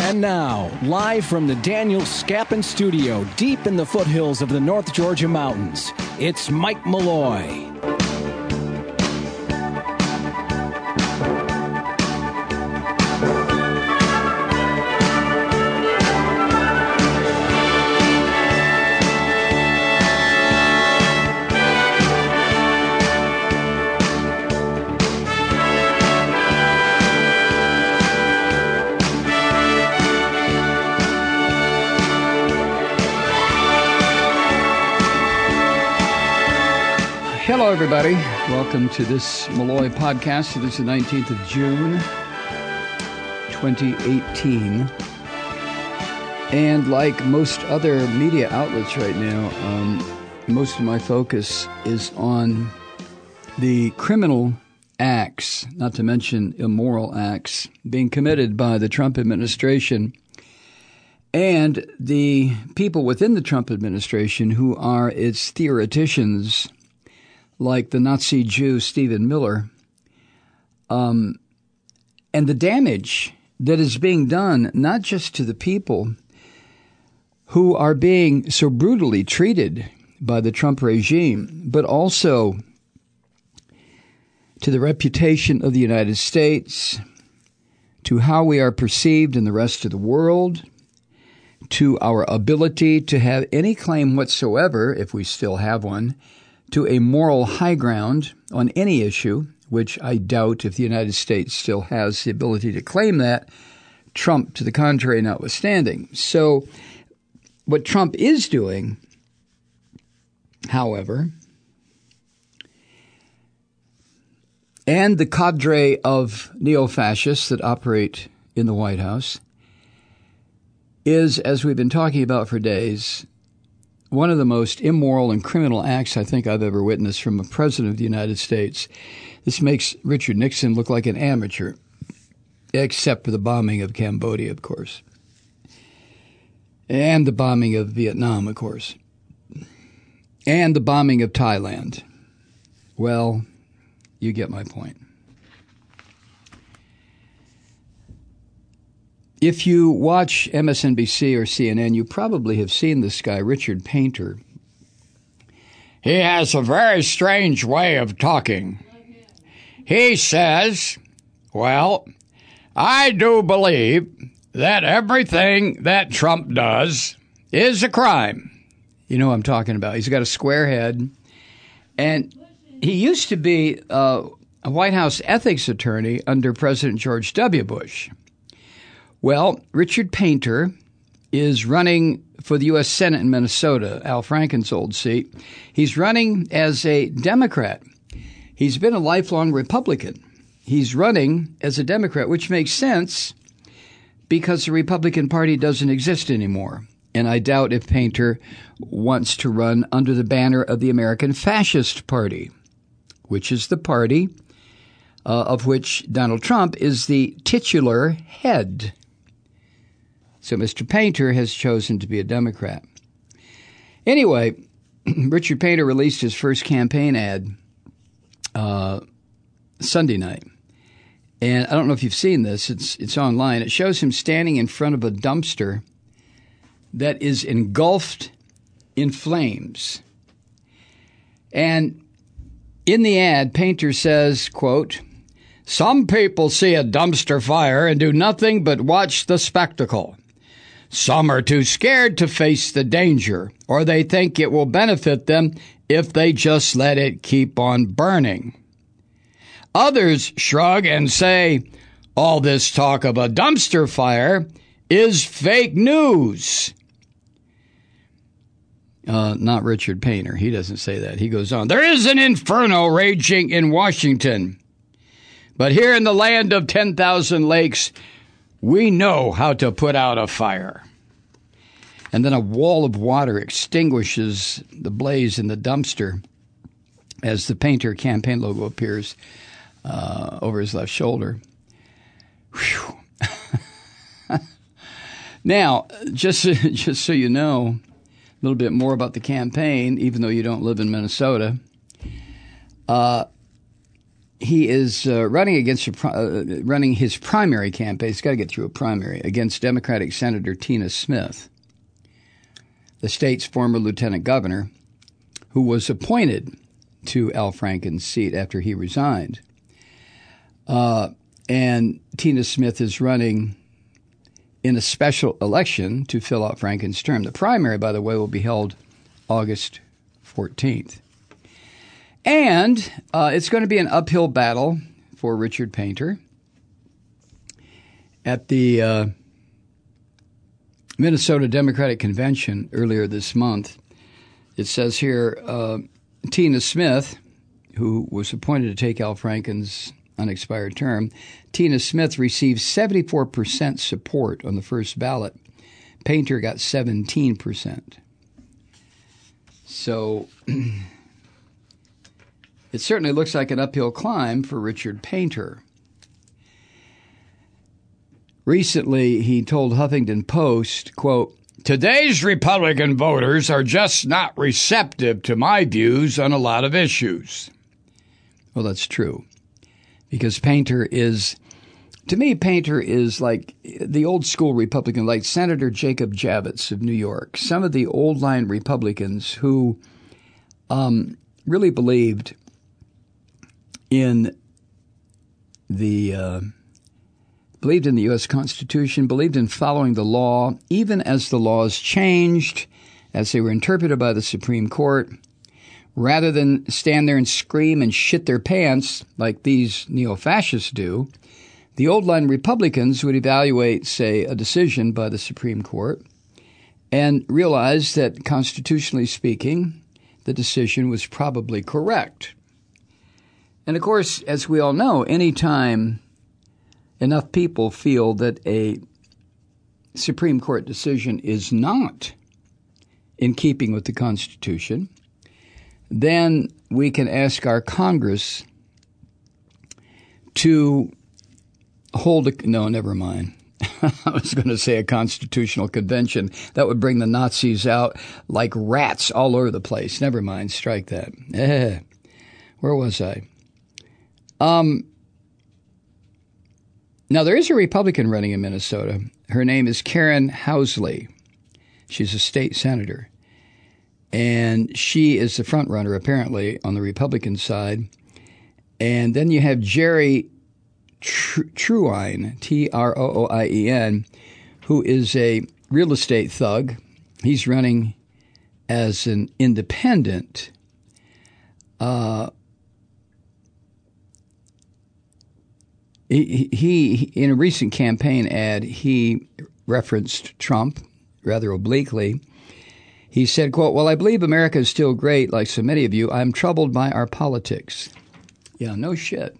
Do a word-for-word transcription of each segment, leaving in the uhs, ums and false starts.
And now, live from the Daniel Scappin Studio, deep in the foothills of the North Georgia mountains, it's Mike Malloy. Hello, everybody. Welcome to this Malloy podcast. It is the nineteenth of June, twenty eighteen. And like most other media outlets right now, um, most of my focus is on the criminal acts, not to mention immoral acts, being committed by the Trump administration and the people within the Trump administration who are its theoreticians, like the Nazi Jew Stephen Miller, um, and the damage that is being done not just to the people who are being so brutally treated by the Trump regime, but also to the reputation of the United States, to how we are perceived in the rest of the world, to our ability to have any claim whatsoever, if we still have one, to a moral high ground on any issue, which I doubt if the United States still has the ability to claim that, Trump to the contrary notwithstanding. So what Trump is doing, however, and the cadre of neo-fascists that operate in the White House is, as we've been talking about for days, one of the most immoral and criminal acts I think I've ever witnessed from a president of the United States. This makes Richard Nixon look like an amateur, except for the bombing of Cambodia, of course, and the bombing of Vietnam, of course, and the bombing of Thailand. Well, you get my point. If you watch M S N B C or C N N, you probably have seen this guy, Richard Painter. He has a very strange way of talking. He says, well, I do believe that everything that Trump does is a crime. You know what I'm talking about. He's got a square head. And he used to be uh, a White House ethics attorney under President George W. Bush. Well, Richard Painter is running for the U S Senate in Minnesota, Al Franken's old seat. He's running as a Democrat. He's been a lifelong Republican. He's running as a Democrat, which makes sense because the Republican Party doesn't exist anymore. And I doubt if Painter wants to run under the banner of the American Fascist Party, which is the party uh, of which Donald Trump is the titular head. So Mister Painter has chosen to be a Democrat. Anyway, Richard Painter released his first campaign ad uh, Sunday night. And I don't know if you've seen this. It's it's online. It shows him standing in front of a dumpster that is engulfed in flames. And in the ad, Painter says, quote, "Some people see a dumpster fire and do nothing but watch the spectacle. Some are too scared to face the danger, or they think it will benefit them if they just let it keep on burning. Others shrug and say, all this talk of a dumpster fire is fake news." Uh, not Richard Painter. He doesn't say that. He goes on, "There is an inferno raging in Washington. But here in the land of ten thousand lakes, we know how to put out a fire." And then a wall of water extinguishes the blaze in the dumpster as the Painter campaign logo appears uh, over his left shoulder. Whew. Now, just, just so you know a little bit more about the campaign, even though you don't live in Minnesota, uh, he is uh, running against a, uh, running his primary campaign. He's got to get through a primary against Democratic Senator Tina Smith, the state's former lieutenant governor, who was appointed to Al Franken's seat after he resigned. Uh, and Tina Smith is running in a special election to fill out Franken's term. The primary, by the way, will be held August fourteenth. And uh, it's going to be an uphill battle for Richard Painter. At the uh, Minnesota Democratic Convention earlier this month, it says here, uh, Tina Smith, who was appointed to take Al Franken's unexpired term, Tina Smith received seventy-four percent support on the first ballot. Painter got seventeen percent. So it certainly looks like an uphill climb for Richard Painter. Recently, he told Huffington Post, quote, "Today's Republican voters are just not receptive to my views on a lot of issues." Well, that's true. Because Painter is, to me, Painter is like the old school Republican, like Senator Jacob Javits of New York. Some of the old line Republicans who um, really believed in the uh, believed in the U S Constitution, believed in following the law, even as the laws changed, as they were interpreted by the Supreme Court. Rather than stand there and scream and shit their pants like these neo-fascists do, the old-line Republicans would evaluate, say, a decision by the Supreme Court and realize that, constitutionally speaking, the decision was probably correct. And, of course, as we all know, any time enough people feel that a Supreme Court decision is not in keeping with the Constitution, then we can ask our Congress to hold a – no, never mind. I was going to say a constitutional convention. That would bring the Nazis out like rats all over the place. Never mind. Strike that. Eh, where was I? Um. Now, there is a Republican running in Minnesota. Her name is Karen Housley. She's a state senator. And she is the front runner, apparently, on the Republican side. And then you have Jerry Truine, T R O O I E N, who is a real estate thug. He's running as an independent. Uh, he, he, in a recent campaign ad, he referenced Trump rather obliquely. He said, quote, "Well, I believe America is still great, like so many of you. I'm troubled by our politics." Yeah, no shit.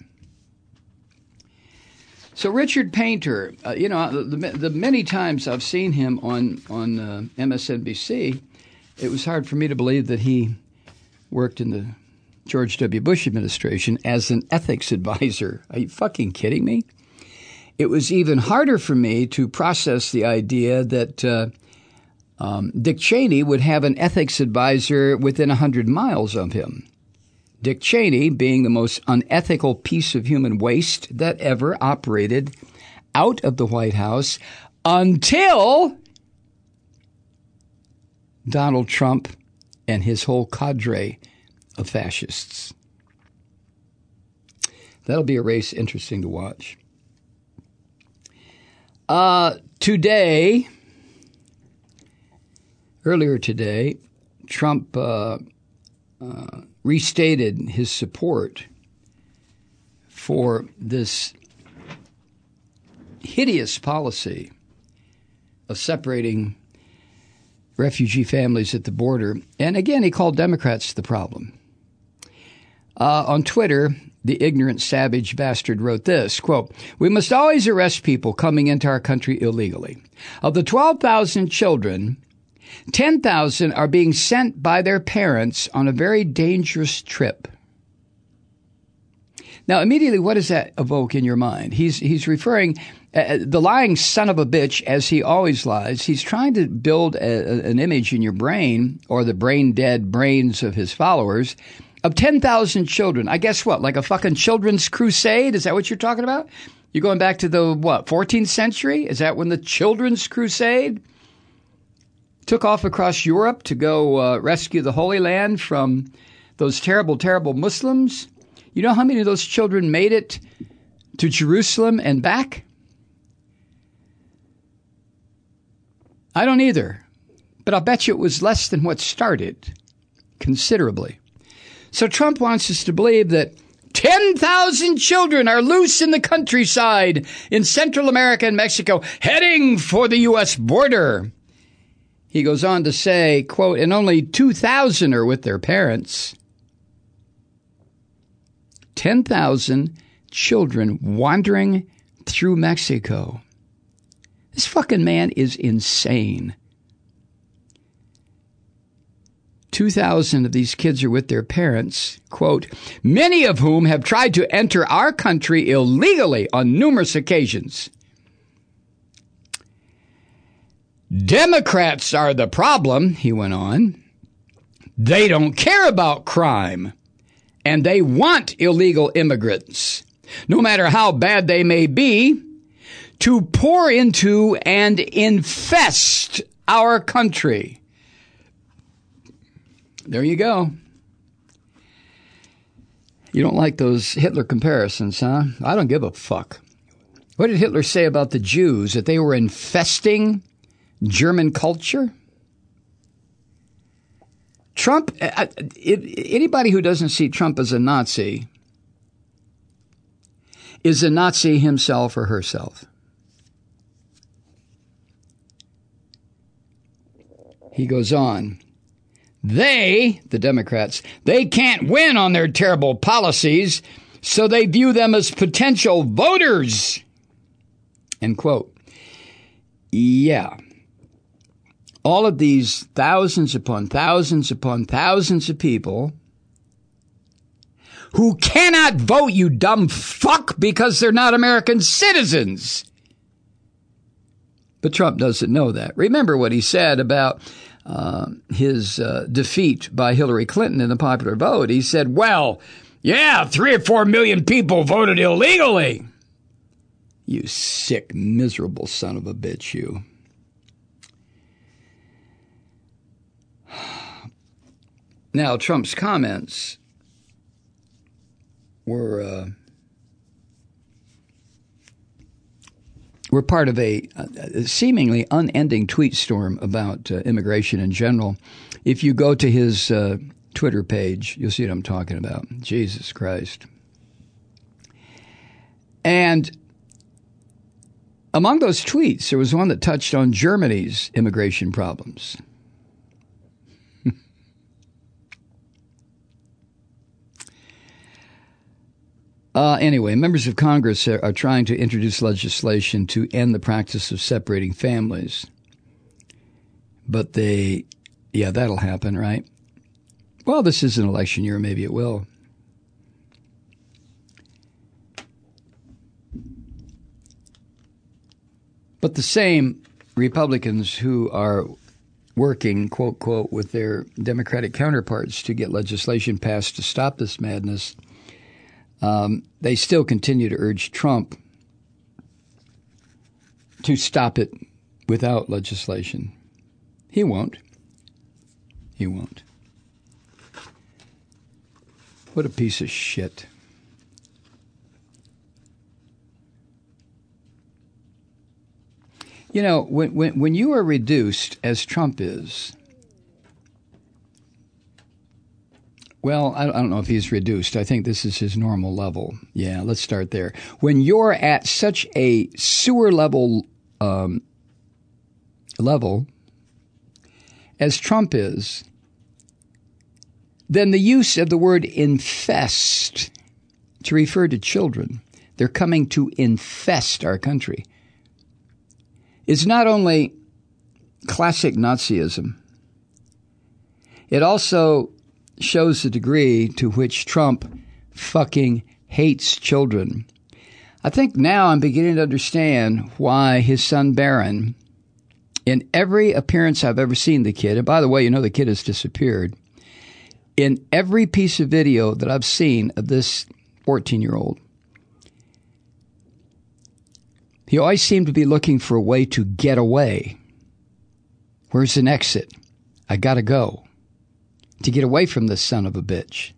So Richard Painter, uh, you know, the, the many times I've seen him on, on uh, M S N B C, it was hard for me to believe that he worked in the George W. Bush administration as an ethics advisor. Are you fucking kidding me? It was even harder for me to process the idea that uh, Um, Dick Cheney would have an ethics advisor within one hundred miles of him. Dick Cheney being the most unethical piece of human waste that ever operated out of the White House until Donald Trump and his whole cadre of fascists. That'll be a race interesting to watch. Uh, today... Earlier today, Trump uh, uh, restated his support for this hideous policy of separating refugee families at the border. And again, he called Democrats the problem. Uh, on Twitter, the ignorant, savage bastard wrote this, quote, "We must always arrest people coming into our country illegally. Of the twelve thousand children, ten thousand are being sent by their parents on a very dangerous trip." Now, immediately, what does that evoke in your mind? He's he's referring, uh, the lying son of a bitch, as he always lies, he's trying to build a, a, an image in your brain, or the brain-dead brains of his followers, of ten thousand children. I guess what? Like a fucking children's crusade? Is that what you're talking about? You're going back to the, what, fourteenth century? Is that when the children's crusade took off across Europe to go uh, rescue the Holy Land from those terrible, terrible Muslims? You know how many of those children made it to Jerusalem and back? I don't either. But I'll bet you it was less than what started, considerably. So Trump wants us to believe that ten thousand children are loose in the countryside in Central America and Mexico, heading for the U S border. He goes on to say, quote, and only two thousand are with their parents. ten thousand children wandering through Mexico. This fucking man is insane. two thousand of these kids are with their parents, quote, many of whom have tried to enter our country illegally on numerous occasions. Democrats are the problem, he went on. They don't care about crime, and they want illegal immigrants, no matter how bad they may be, to pour into and infest our country. There you go. You don't like those Hitler comparisons, huh? I don't give a fuck. What did Hitler say about the Jews? That they were infesting German culture? Trump, anybody who doesn't see Trump as a Nazi is a Nazi himself or herself. He goes on. They, the Democrats, they can't win on their terrible policies, so they view them as potential voters. End quote. Yeah. All of these thousands upon thousands upon thousands of people who cannot vote, you dumb fuck, because they're not American citizens. But Trump doesn't know that. Remember what he said about uh, his uh, defeat by Hillary Clinton in the popular vote. He said, well, yeah, three or four million people voted illegally. You sick, miserable son of a bitch, you. Now, Trump's comments were uh, were part of a, a seemingly unending tweet storm about uh, immigration in general. If you go to his uh, Twitter page, you'll see what I'm talking about. Jesus Christ. And among those tweets, there was one that touched on Germany's immigration problems. Uh, anyway, members of Congress are, are trying to introduce legislation to end the practice of separating families. But they, yeah, that'll happen, right? Well, this is an election year. Maybe it will. But the same Republicans who are working, quote, quote, with their Democratic counterparts to get legislation passed to stop this madness, Um, they still continue to urge Trump to stop it without legislation. He won't. He won't. What a piece of shit. You know, when when, when you are reduced, as Trump is, well, I don't know if he's reduced. I think this is his normal level. Yeah, let's start there. When you're at such a sewer level um, level as Trump is, then the use of the word infest to refer to children, they're coming to infest our country, is not only classic Nazism, it also shows the degree to which Trump fucking hates children. I think now I'm beginning to understand why his son Barron, in every appearance I've ever seen the kid, and by the way, you know the kid has disappeared, in every piece of video that I've seen of this fourteen-year-old, he always seemed to be looking for a way to get away. Where's an exit? I gotta go. To get away from this son of a bitch.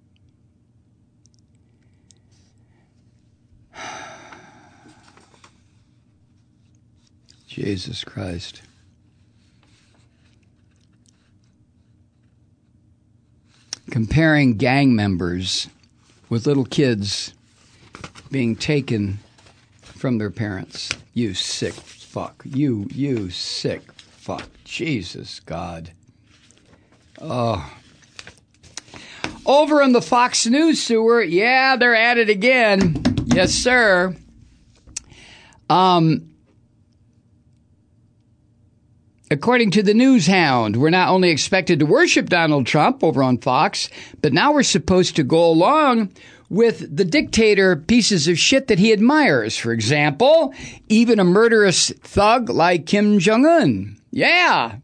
Jesus Christ. Comparing gang members with little kids being taken from their parents. You sick fuck. You, you sick fuck. Jesus God. Oh. Over on the Fox News sewer, yeah, they're at it again. Yes, sir. Um... According to the News Hound, we're not only expected to worship Donald Trump over on Fox, but now we're supposed to go along with the dictator pieces of shit that he admires. For example, even a murderous thug like Kim Jong-un. Yeah.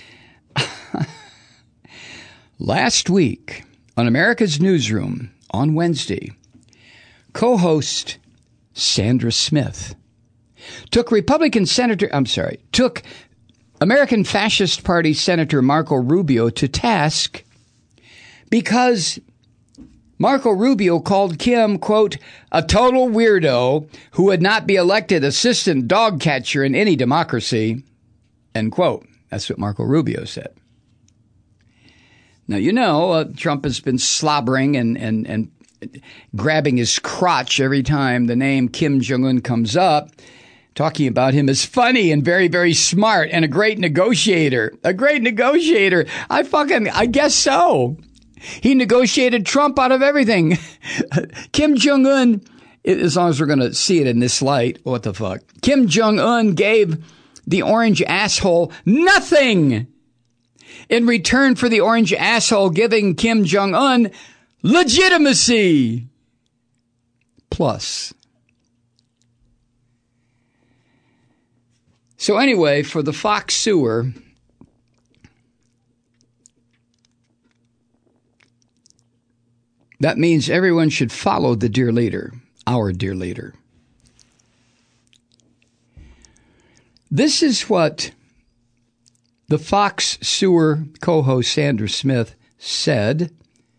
Last week on America's Newsroom on Wednesday, co-host Sandra Smith took Republican Senator, I'm sorry, took American Fascist Party Senator Marco Rubio to task because Marco Rubio called Kim, quote, a total weirdo who would not be elected assistant dog catcher in any democracy, end quote. That's what Marco Rubio said. Now, you know, uh, Trump has been slobbering and, and, and grabbing his crotch every time the name Kim Jong-un comes up, talking about him as funny and very, very smart and a great negotiator. A great negotiator. I fucking, I guess so. He negotiated Trump out of everything. Kim Jong-un, as long as we're going to see it in this light, what the fuck? Kim Jong-un gave the orange asshole nothing in return for the orange asshole giving Kim Jong-un legitimacy. Plus. So anyway, for the Fox sewer, that means everyone should follow the dear leader, our dear leader. This is what the Fox sewer co-host Sandra Smith said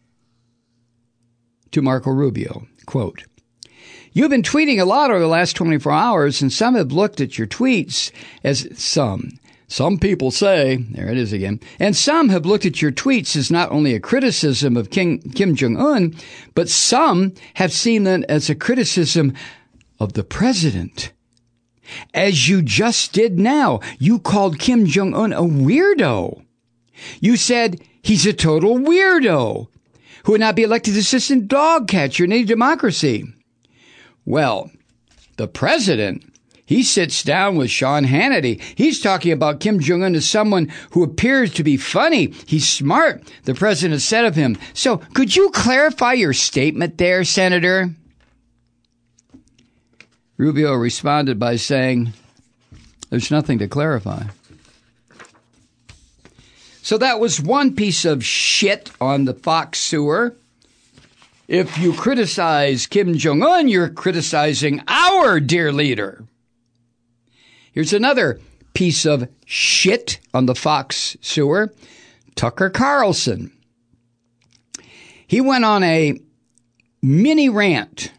to Marco Rubio, quote, you've been tweeting a lot over the last twenty-four hours, and some have looked at your tweets as some. Some people say, there it is again, and some have looked at your tweets as not only a criticism of King, Kim Jong-un, but some have seen them as a criticism of the president. As you just did now, you called Kim Jong-un a weirdo. You said he's a total weirdo who would not be elected assistant dog catcher in any democracy. Well, the president, he sits down with Sean Hannity. He's talking about Kim Jong-un as someone who appears to be funny. He's smart, the president said of him. So could you clarify your statement there, Senator? Rubio responded by saying, there's nothing to clarify. So that was one piece of shit on the Fox sewer. If you criticize Kim Jong-un, you're criticizing our dear leader. Here's another piece of shit on the Fox sewer. Tucker Carlson. He went on a mini rant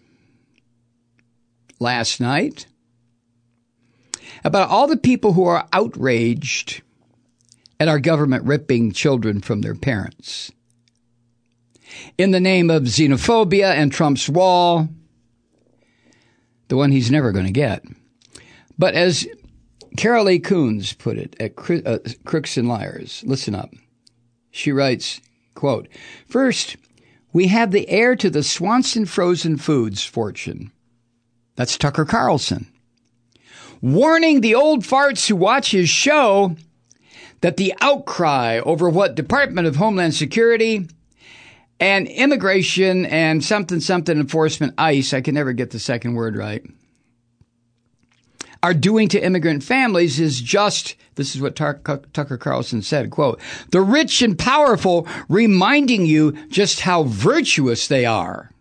last night about all the people who are outraged at our government ripping children from their parents in the name of xenophobia and Trump's wall, the one he's never going to get. But as Carol A. Coons put it at Crooks and Liars, listen up. She writes, quote, first, we have the heir to the Swanson Frozen Foods fortune. That's Tucker Carlson. Warning the old farts who watch his show that the outcry over what Department of Homeland Security and Immigration and something, something enforcement, ICE, I can never get the second word right. are doing to immigrant families is just, this is what Tucker Carlson said, quote, the rich and powerful reminding you just how virtuous they are,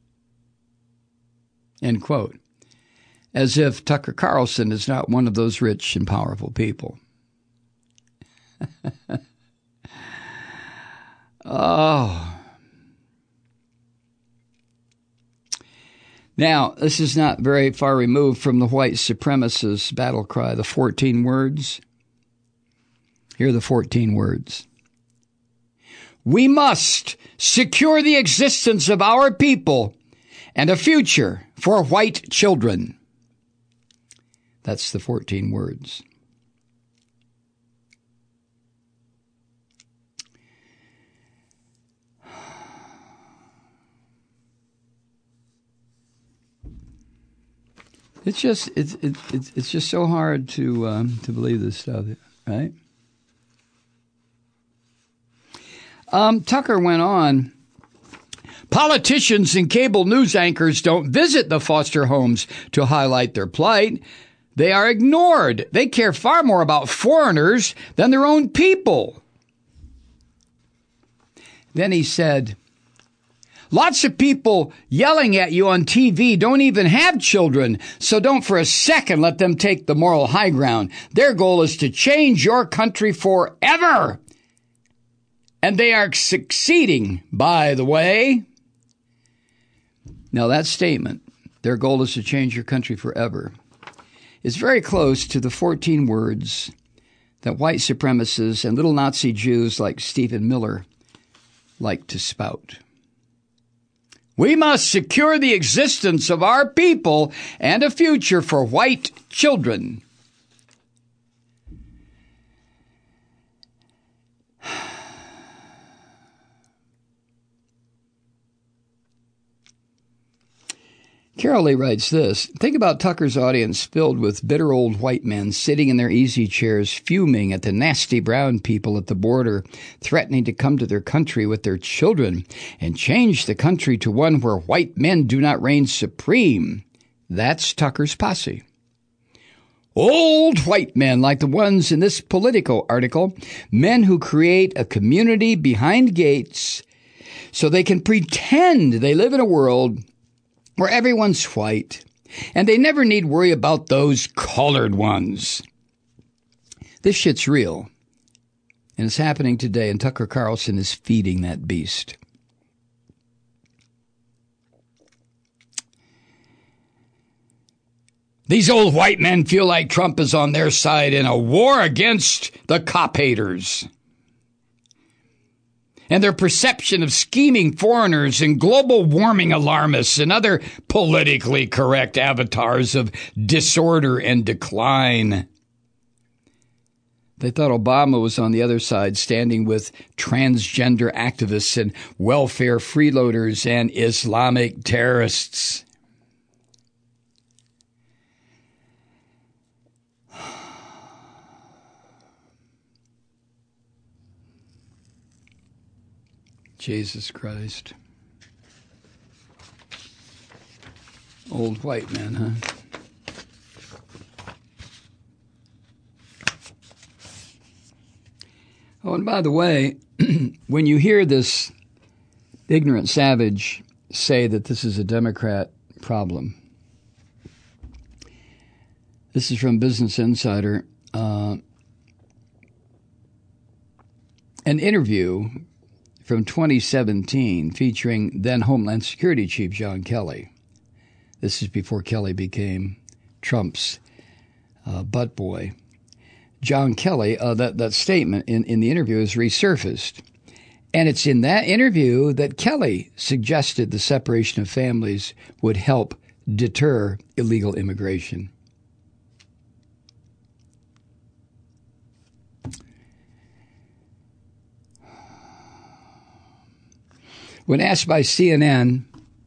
end quote. As if Tucker Carlson is not one of those rich and powerful people. Oh. Now, this is not very far removed from the white supremacists' battle cry, the fourteen words. Here are the fourteen words. We must secure the existence of our people and a future for white children. That's the fourteen words. It's just it's it's it's just so hard to um, to believe this stuff, right? Um, Tucker went on. Politicians and cable news anchors don't visit the foster homes to highlight their plight. They are ignored. They care far more about foreigners than their own people. Then he said, lots of people yelling at you on T V don't even have children, so don't for a second let them take the moral high ground. Their goal is to change your country forever. And they are succeeding, by the way. Now that statement, their goal is to change your country forever, is very close to the fourteen words that white supremacists and little Nazi Jews like Stephen Miller like to spout. We must secure the existence of our people and a future for white children. Carol Lee writes this. Think about Tucker's audience filled with bitter old white men sitting in their easy chairs, fuming at the nasty brown people at the border, threatening to come to their country with their children and change the country to one where white men do not reign supreme. That's Tucker's posse. Old white men like the ones in this Politico article, men who create a community behind gates so they can pretend they live in a world where everyone's white, and they never need worry about those colored ones. This shit's real, and it's happening today, and Tucker Carlson is feeding that beast. These old white men feel like Trump is on their side in a war against the cop haters. And their perception of scheming foreigners and global warming alarmists and other politically correct avatars of disorder and decline. They thought Obama was on the other side, standing with transgender activists and welfare freeloaders and Islamic terrorists. Jesus Christ. Old white man, huh? Oh, and by the way, when you hear this ignorant savage say that this is a Democrat problem, this is from Business Insider, uh, an interview from twenty seventeen featuring then Homeland Security Chief John Kelly. This is before Kelly became Trump's uh, butt boy. John Kelly, uh, that, that statement in, in the interview is resurfaced. And it's in that interview that Kelly suggested the separation of families would help deter illegal immigration. When asked by C N N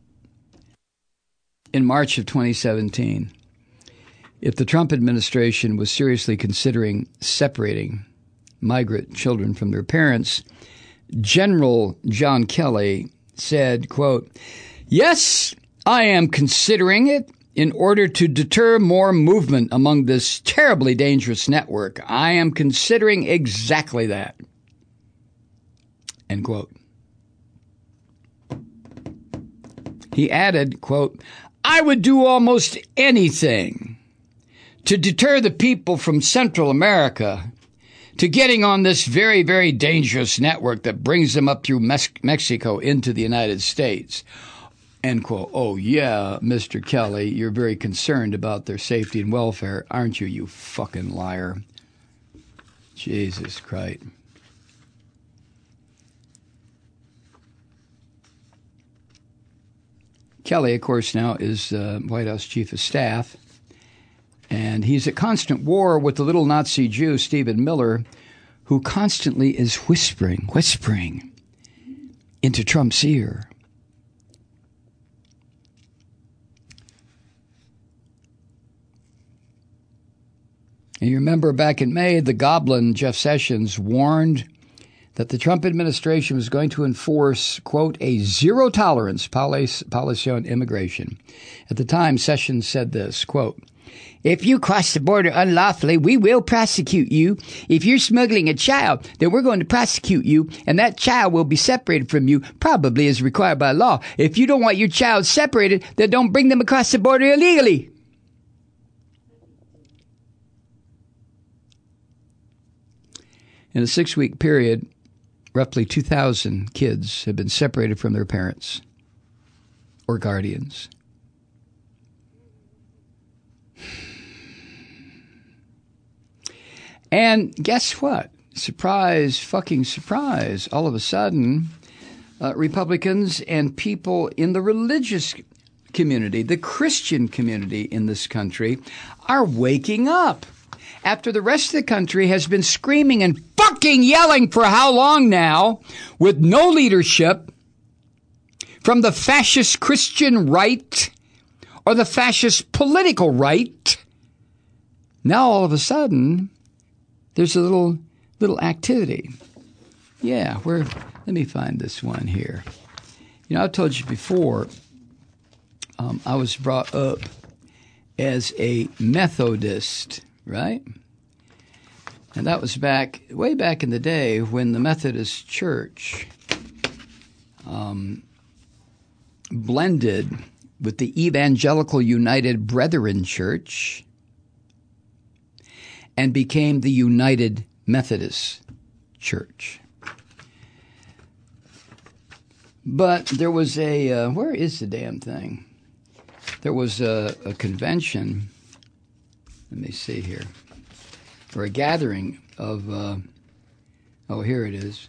in March of twenty seventeen if the Trump administration was seriously considering separating migrant children from their parents, General John Kelly said, quote, "Yes, I am considering it. in order to deter more movement among this terribly dangerous network. I am considering exactly that. End quote. He added, quote, I would do almost anything to deter the people from Central America to getting on this very, very dangerous network that brings them up through Mes- Mexico into the United States. End quote. Oh, yeah, Mister Kelly, you're very concerned about their safety and welfare, aren't you, you fucking liar? Jesus Christ. Kelly, of course, now is uh, White House Chief of Staff, and he's at constant war with the little Nazi Jew, Stephen Miller, who constantly is whispering, whispering into Trump's ear. And you remember back in May, the goblin, Jeff Sessions, warned that the Trump administration was going to enforce, quote, a zero-tolerance policy on immigration. At the time, Sessions said this, quote, if you cross the border unlawfully, we will prosecute you. If you're smuggling a child, then we're going to prosecute you, and that child will be separated from you, probably as required by law. If you don't want your child separated, then don't bring them across the border illegally. In a six-week period, roughly two thousand kids have been separated from their parents or guardians. And guess what? Surprise, fucking surprise. All of a sudden, uh, Republicans and people in the religious community, the Christian community in this country, are waking up. After the rest of the country has been screaming and fucking yelling for how long now, with no leadership from the fascist Christian right or the fascist political right, now all of a sudden, there's a little little activity. Yeah, we're, let me find this one here. You know, I told you before, um, I was brought up as a Methodist, right? And that was back, way back in the day when the Methodist Church um, blended with the Evangelical United Brethren Church and became the United Methodist Church. But there was a, uh, where is the damn thing? There was a, a convention, let me see here, or a gathering of, uh, oh, here it is.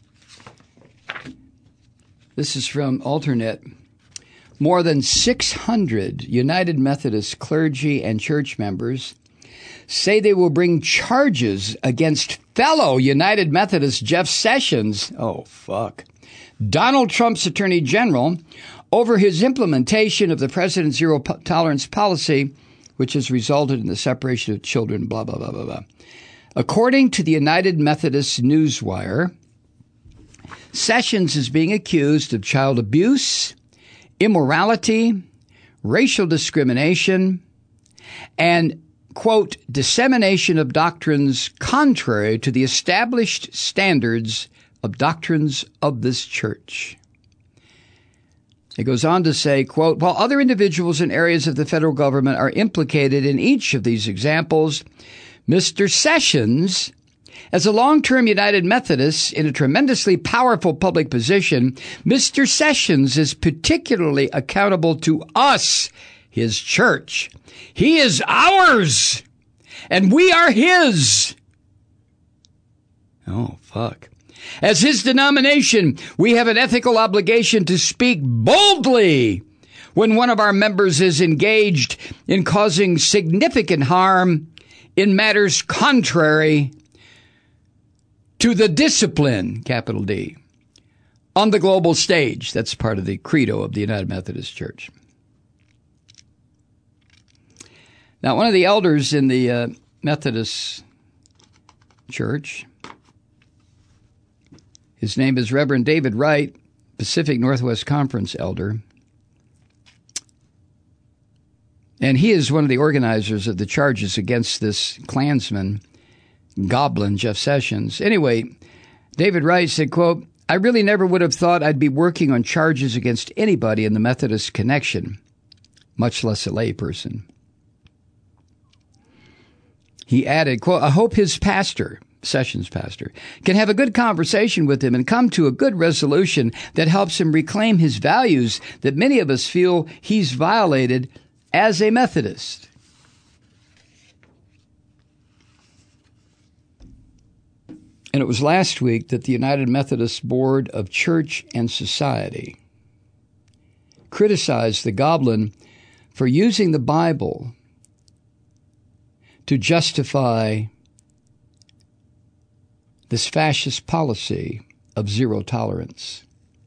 This is from Alternet. More than six hundred United Methodist clergy and church members say they will bring charges against fellow United Methodist Jeff Sessions, oh, fuck, Donald Trump's Attorney General, over his implementation of the president's zero-tolerance policy, which has resulted in the separation of children, blah, blah, blah, blah, blah. According to the United Methodist Newswire, Sessions is being accused of child abuse, immorality, racial discrimination, and, quote, dissemination of doctrines contrary to the established standards of doctrines of this church. It goes on to say, quote, while other individuals in areas of the federal government are implicated in each of these examples, Mister Sessions, as a long-term United Methodist in a tremendously powerful public position, Mister Sessions is particularly accountable to us, his church. He is ours, and we are his. Oh, fuck. As his denomination, we have an ethical obligation to speak boldly when one of our members is engaged in causing significant harm in matters contrary to the discipline, capital D, on the global stage. That's part of the credo of the United Methodist Church. Now, one of the elders in the uh, Methodist Church, his name is Reverend David Wright, Pacific Northwest Conference elder. And he is one of the organizers of the charges against this Klansman, Goblin, Jeff Sessions. Anyway, David Wright said, quote, I really never would have thought I'd be working on charges against anybody in the Methodist connection, much less a layperson. He added, quote, I hope his pastor, Sessions' pastor, can have a good conversation with him and come to a good resolution that helps him reclaim his values that many of us feel he's violated as a Methodist. And it was last week that the United Methodist Board of Church and Society criticized the Goblin for using the Bible to justify this fascist policy of zero tolerance.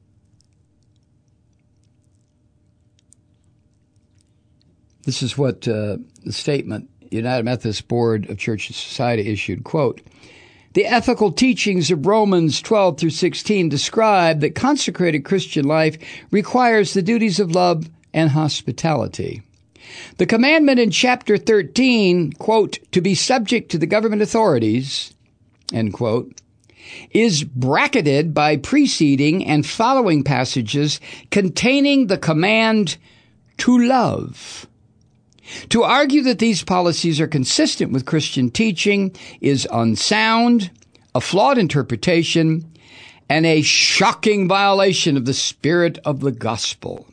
This is what uh, the statement United Methodist Board of Church and Society issued, quote, the ethical teachings of Romans twelve through sixteen describe that consecrated Christian life requires the duties of love and hospitality. The commandment in chapter thirteen, quote, to be subject to the government authorities, end quote, is bracketed by preceding and following passages containing the command to love. To argue that these policies are consistent with Christian teaching is unsound, a flawed interpretation, and a shocking violation of the spirit of the gospel.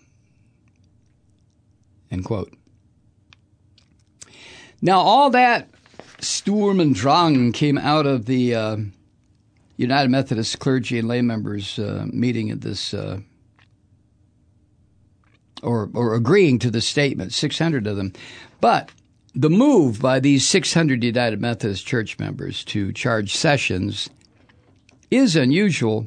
End quote. Now, all that Sturm und Drang came out of the uh, United Methodist clergy and lay members uh, meeting at this uh Or, or agreeing to the statement, six hundred of them. But the move by these six hundred United Methodist Church members to charge Sessions is unusual.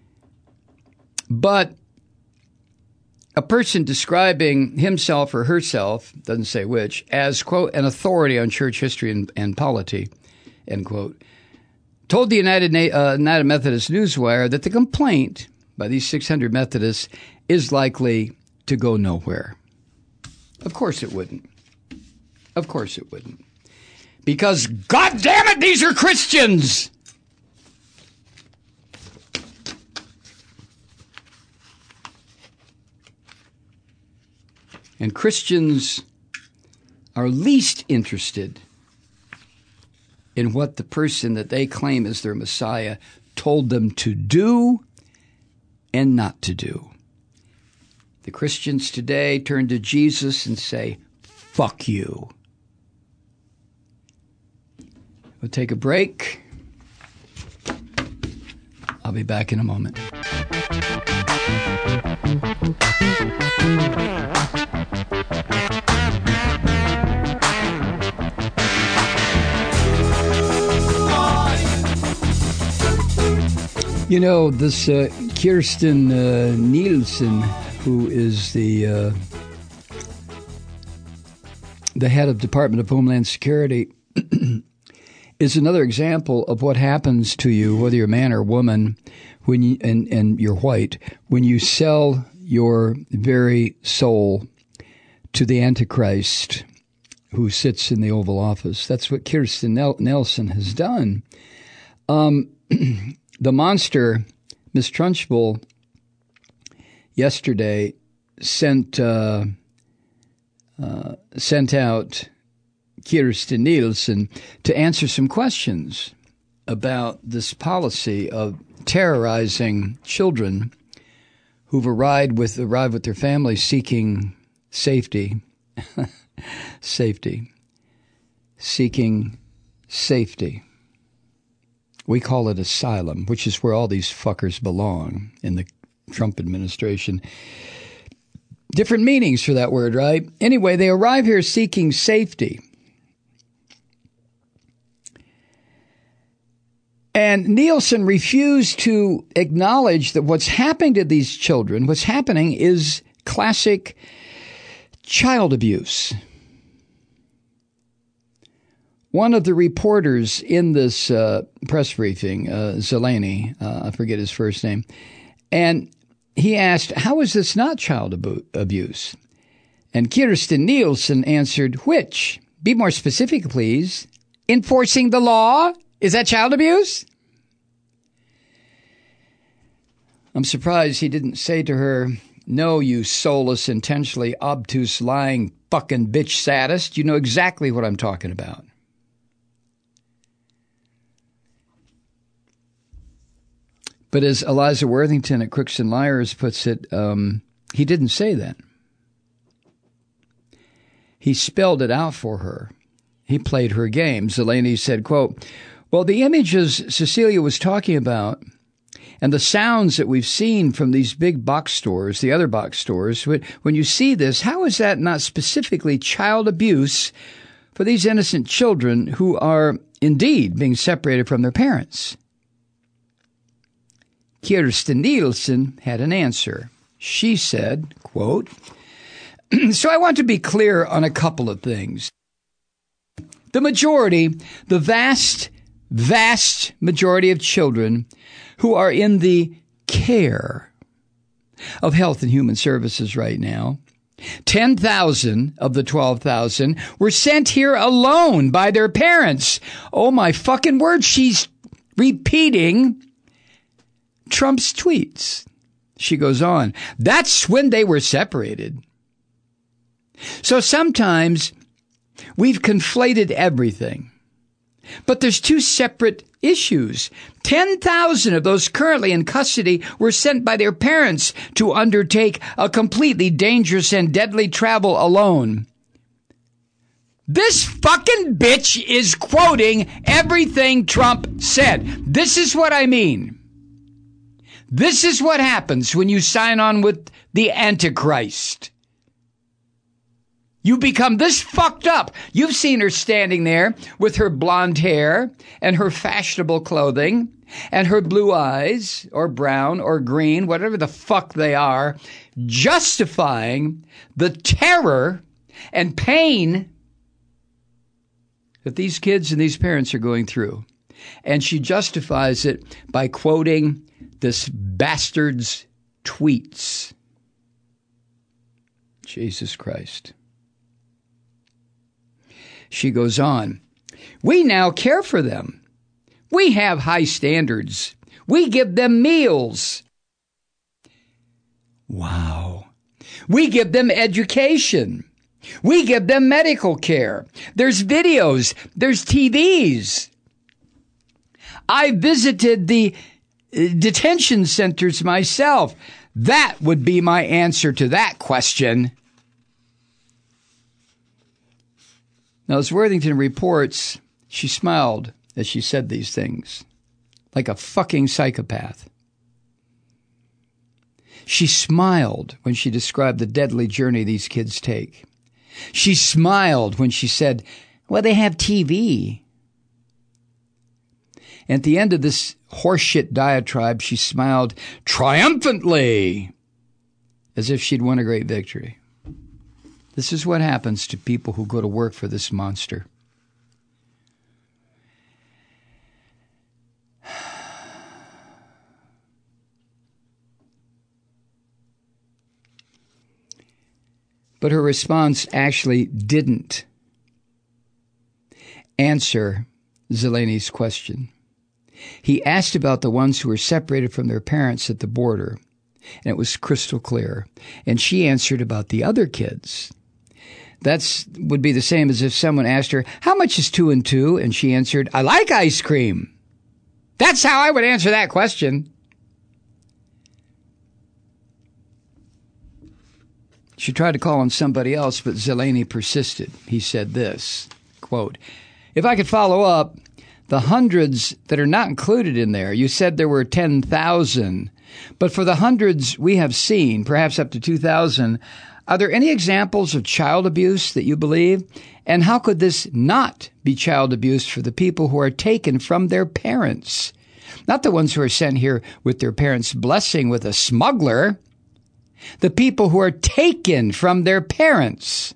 But a person describing himself or herself, doesn't say which, as, quote, an authority on church history and, and polity, end quote, told the United, uh, United Methodist Newswire that the complaint by these six hundred Methodists is likely to go nowhere. Of course it wouldn't. Of course it wouldn't. Because, God damn it, these are Christians! And Christians are least interested in what the person that they claim is their Messiah told them to do and not to do. The Christians today turn to Jesus and say, fuck you. We'll take a break. I'll be back in a moment. You know, this uh, Kirstjen uh, Nielsen, who is the uh, the head of Department of Homeland Security, is another example of what happens to you, whether you're a man or woman, when you and, and you're white, when you sell your very soul to the Antichrist who sits in the Oval Office. That's what Kirstjen Nielsen has done. Um, the monster, Miss Trunchbull, yesterday sent uh, uh, sent out Kirstjen Nielsen to answer some questions about this policy of terrorizing children who've arrived with arrived with their families seeking safety, safety, seeking safety. We call it asylum, which is where all these fuckers belong in the Trump administration. Different meanings for that word, right? Anyway, they arrive here seeking safety. And Nielsen refused to acknowledge that what's happening to these children, what's happening is classic child abuse. One of the reporters in this uh, press briefing, uh, Zeleny, uh, I forget his first name, and he asked, how is this not child abu- abuse? And Kirsten Nielsen answered, which? Be more specific, please. Enforcing the law? Is that child abuse? I'm surprised he didn't say to her, no, you soulless, intentionally obtuse, lying fucking bitch sadist. You know exactly what I'm talking about. But as Eliza Worthington at Crooks and Liars puts it, um, he didn't say that. He spelled it out for her. He played her game. Zeleny said, quote, well, the images Cecilia was talking about and the sounds that we've seen from these big box stores, the other box stores, when you see this, how is that not specifically child abuse for these innocent children who are indeed being separated from their parents? Kirsten Nielsen had an answer. She said, quote, so I want to be clear on a couple of things. The majority, the vast, vast majority of children who are in the care of Health and Human Services right now, ten thousand of the twelve thousand were sent here alone by their parents. Oh, my fucking word. She's repeating Trump's tweets. She goes on. That's when they were separated. So sometimes we've conflated everything. But there's two separate issues. ten thousand of those currently in custody were sent by their parents to undertake a completely dangerous and deadly travel alone. This fucking bitch is quoting everything Trump said. This is what I mean. This is what happens when you sign on with the Antichrist. You become this fucked up. You've seen her standing there with her blonde hair and her fashionable clothing and her blue eyes or brown or green, whatever the fuck they are, justifying the terror and pain that these kids and these parents are going through. And she justifies it by quoting this bastard's tweets. Jesus Christ. She goes on, we now care for them. We have high standards. We give them meals. Wow. We give them education. We give them medical care. There's videos. There's T Vs. I visited the detention centers myself. That would be my answer to that question. Now, as Worthington reports, she smiled as she said these things, like a fucking psychopath. She smiled when she described the deadly journey these kids take. She smiled when she said, well, they have T V. And at the end of this horseshit diatribe, she smiled triumphantly, as if she'd won a great victory. This is what happens to people who go to work for this monster. But her response actually didn't answer Zeleny's question. He asked about the ones who were separated from their parents at the border, and it was crystal clear. And she answered about the other kids. That's would be the same as if someone asked her, how much is two and two? And she answered, I like ice cream. That's how I would answer that question. She tried to call on somebody else, but Zeleny persisted. He said this, quote, if I could follow up, the hundreds that are not included in there, you said there were ten thousand, but for the hundreds we have seen, perhaps up to two thousand, are there any examples of child abuse that you believe? And how could this not be child abuse for the people who are taken from their parents? Not the ones who are sent here with their parents' blessing with a smuggler. The people who are taken from their parents.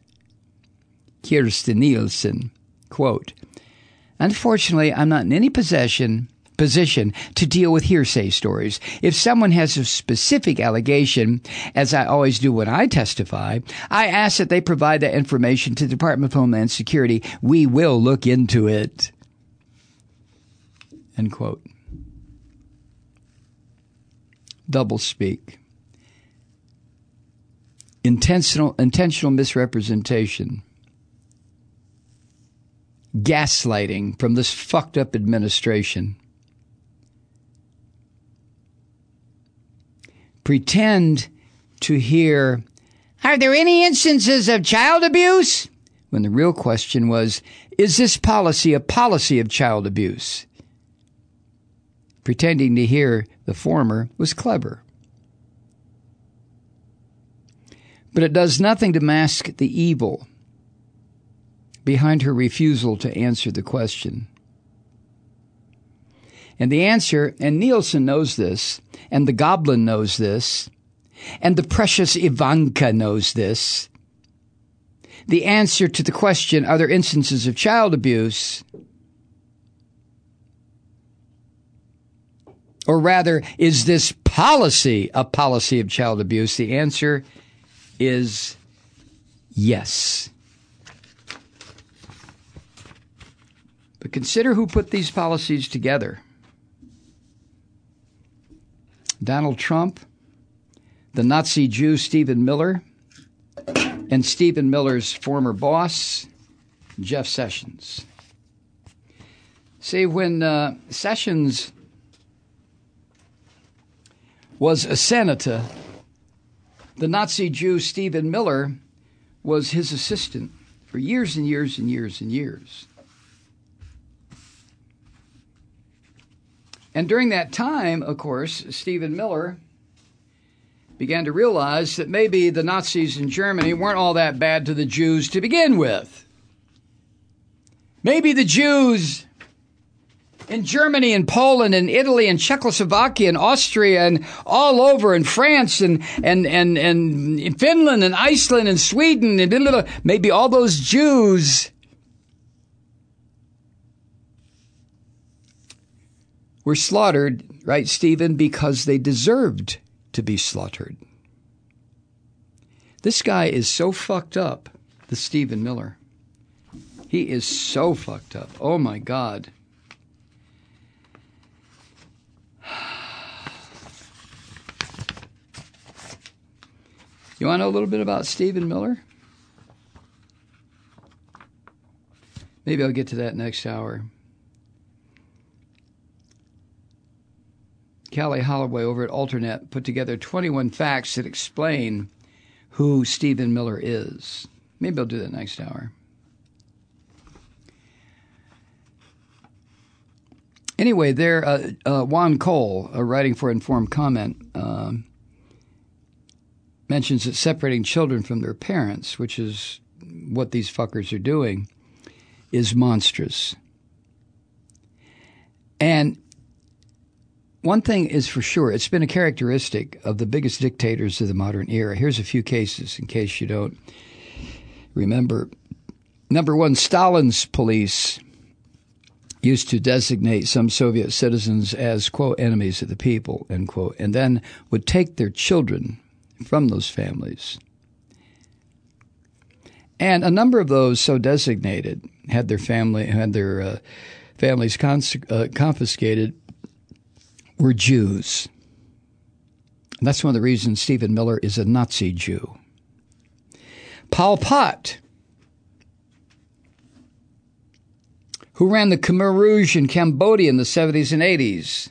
Kirsten Nielsen, quote, unfortunately, I'm not in any possession position to deal with hearsay stories. If someone has a specific allegation, as I always do when I testify, I ask that they provide that information to the Department of Homeland Security. We will look into it. End quote. Doublespeak. Intentional, intentional misrepresentation. Gaslighting from this fucked up administration. Pretend to hear, are there any instances of child abuse? When the real question was, is this policy a policy of child abuse? Pretending to hear the former was clever. But it does nothing to mask the evil behind her refusal to answer the question. And the answer, and Nielsen knows this, and the Goblin knows this, and the precious Ivanka knows this. The answer to the question, are there instances of child abuse? Or rather, is this policy a policy of child abuse? The answer is yes. But consider who put these policies together. Donald Trump, the Nazi Jew Stephen Miller, and Stephen Miller's former boss, Jeff Sessions. See, when uh, Sessions was a senator, the Nazi Jew Stephen Miller was his assistant for years and years and years and years. And during that time, of course, Stephen Miller began to realize that maybe the Nazis in Germany weren't all that bad to the Jews to begin with. Maybe the Jews in Germany and Poland and Italy and Czechoslovakia and Austria and all over, in France and, and, and, and in Finland and Iceland and Sweden and blah, blah, blah, maybe all those Jews were slaughtered, right, Stephen, because they deserved to be slaughtered. This guy is so fucked up, the Stephen Miller. He is so fucked up. Oh, my God. You want to know a little bit about Stephen Miller? Maybe I'll get to that next hour. Callie Holloway over at Alternet put together twenty-one facts that explain who Stephen Miller is. Maybe I'll do that next hour. Anyway, there, uh, uh, Juan Cole, uh, writing for Informed Comment, uh, mentions that separating children from their parents, which is what these fuckers are doing, is monstrous. And one thing is for sure, it's been a characteristic of the biggest dictators of the modern era. Here's a few cases in case you don't remember. Number one, Stalin's police used to designate some Soviet citizens as, quote, enemies of the people, end quote, and then would take their children from those families. And a number of those so designated had their family had their uh, families cons- uh, confiscated were Jews. And that's one of the reasons Stephen Miller is a Nazi Jew. Pol Pot, who ran the Khmer Rouge in Cambodia in the seventies and eighties.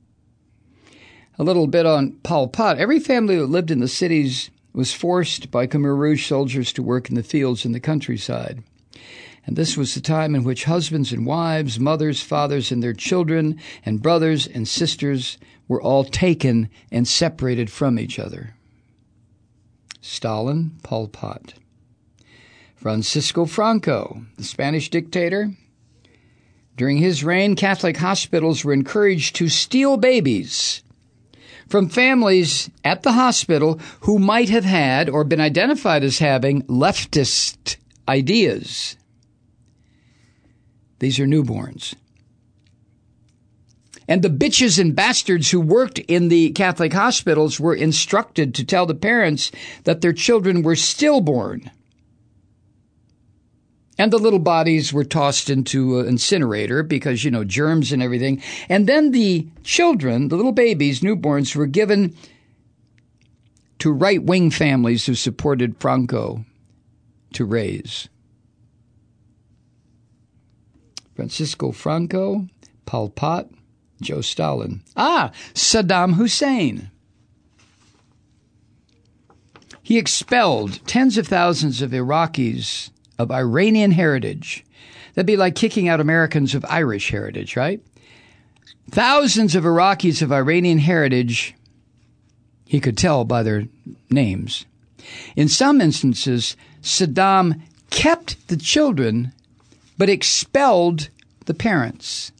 A little bit on Pol Pot. Every family that lived in the cities was forced by Khmer Rouge soldiers to work in the fields in the countryside. And this was the time in which husbands and wives, mothers, fathers, and their children, and brothers and sisters were all taken and separated from each other. Stalin, Pol Pot. Francisco Franco, the Spanish dictator. During his reign, Catholic hospitals were encouraged to steal babies from families at the hospital who might have had or been identified as having leftist ideas. These are newborns. And the bitches and bastards who worked in the Catholic hospitals were instructed to tell the parents that their children were stillborn. And the little bodies were tossed into an incinerator because, you know, germs and everything. And then the children, the little babies, newborns, were given to right-wing families who supported Franco to raise. Francisco Franco, Pol Pot, Joe Stalin. Ah, Saddam Hussein. He expelled tens of thousands of Iraqis of Iranian heritage. That'd be like kicking out Americans of Irish heritage, right? Thousands of Iraqis of Iranian heritage, he could tell by their names. In some instances, Saddam kept the children, but expelled the parents.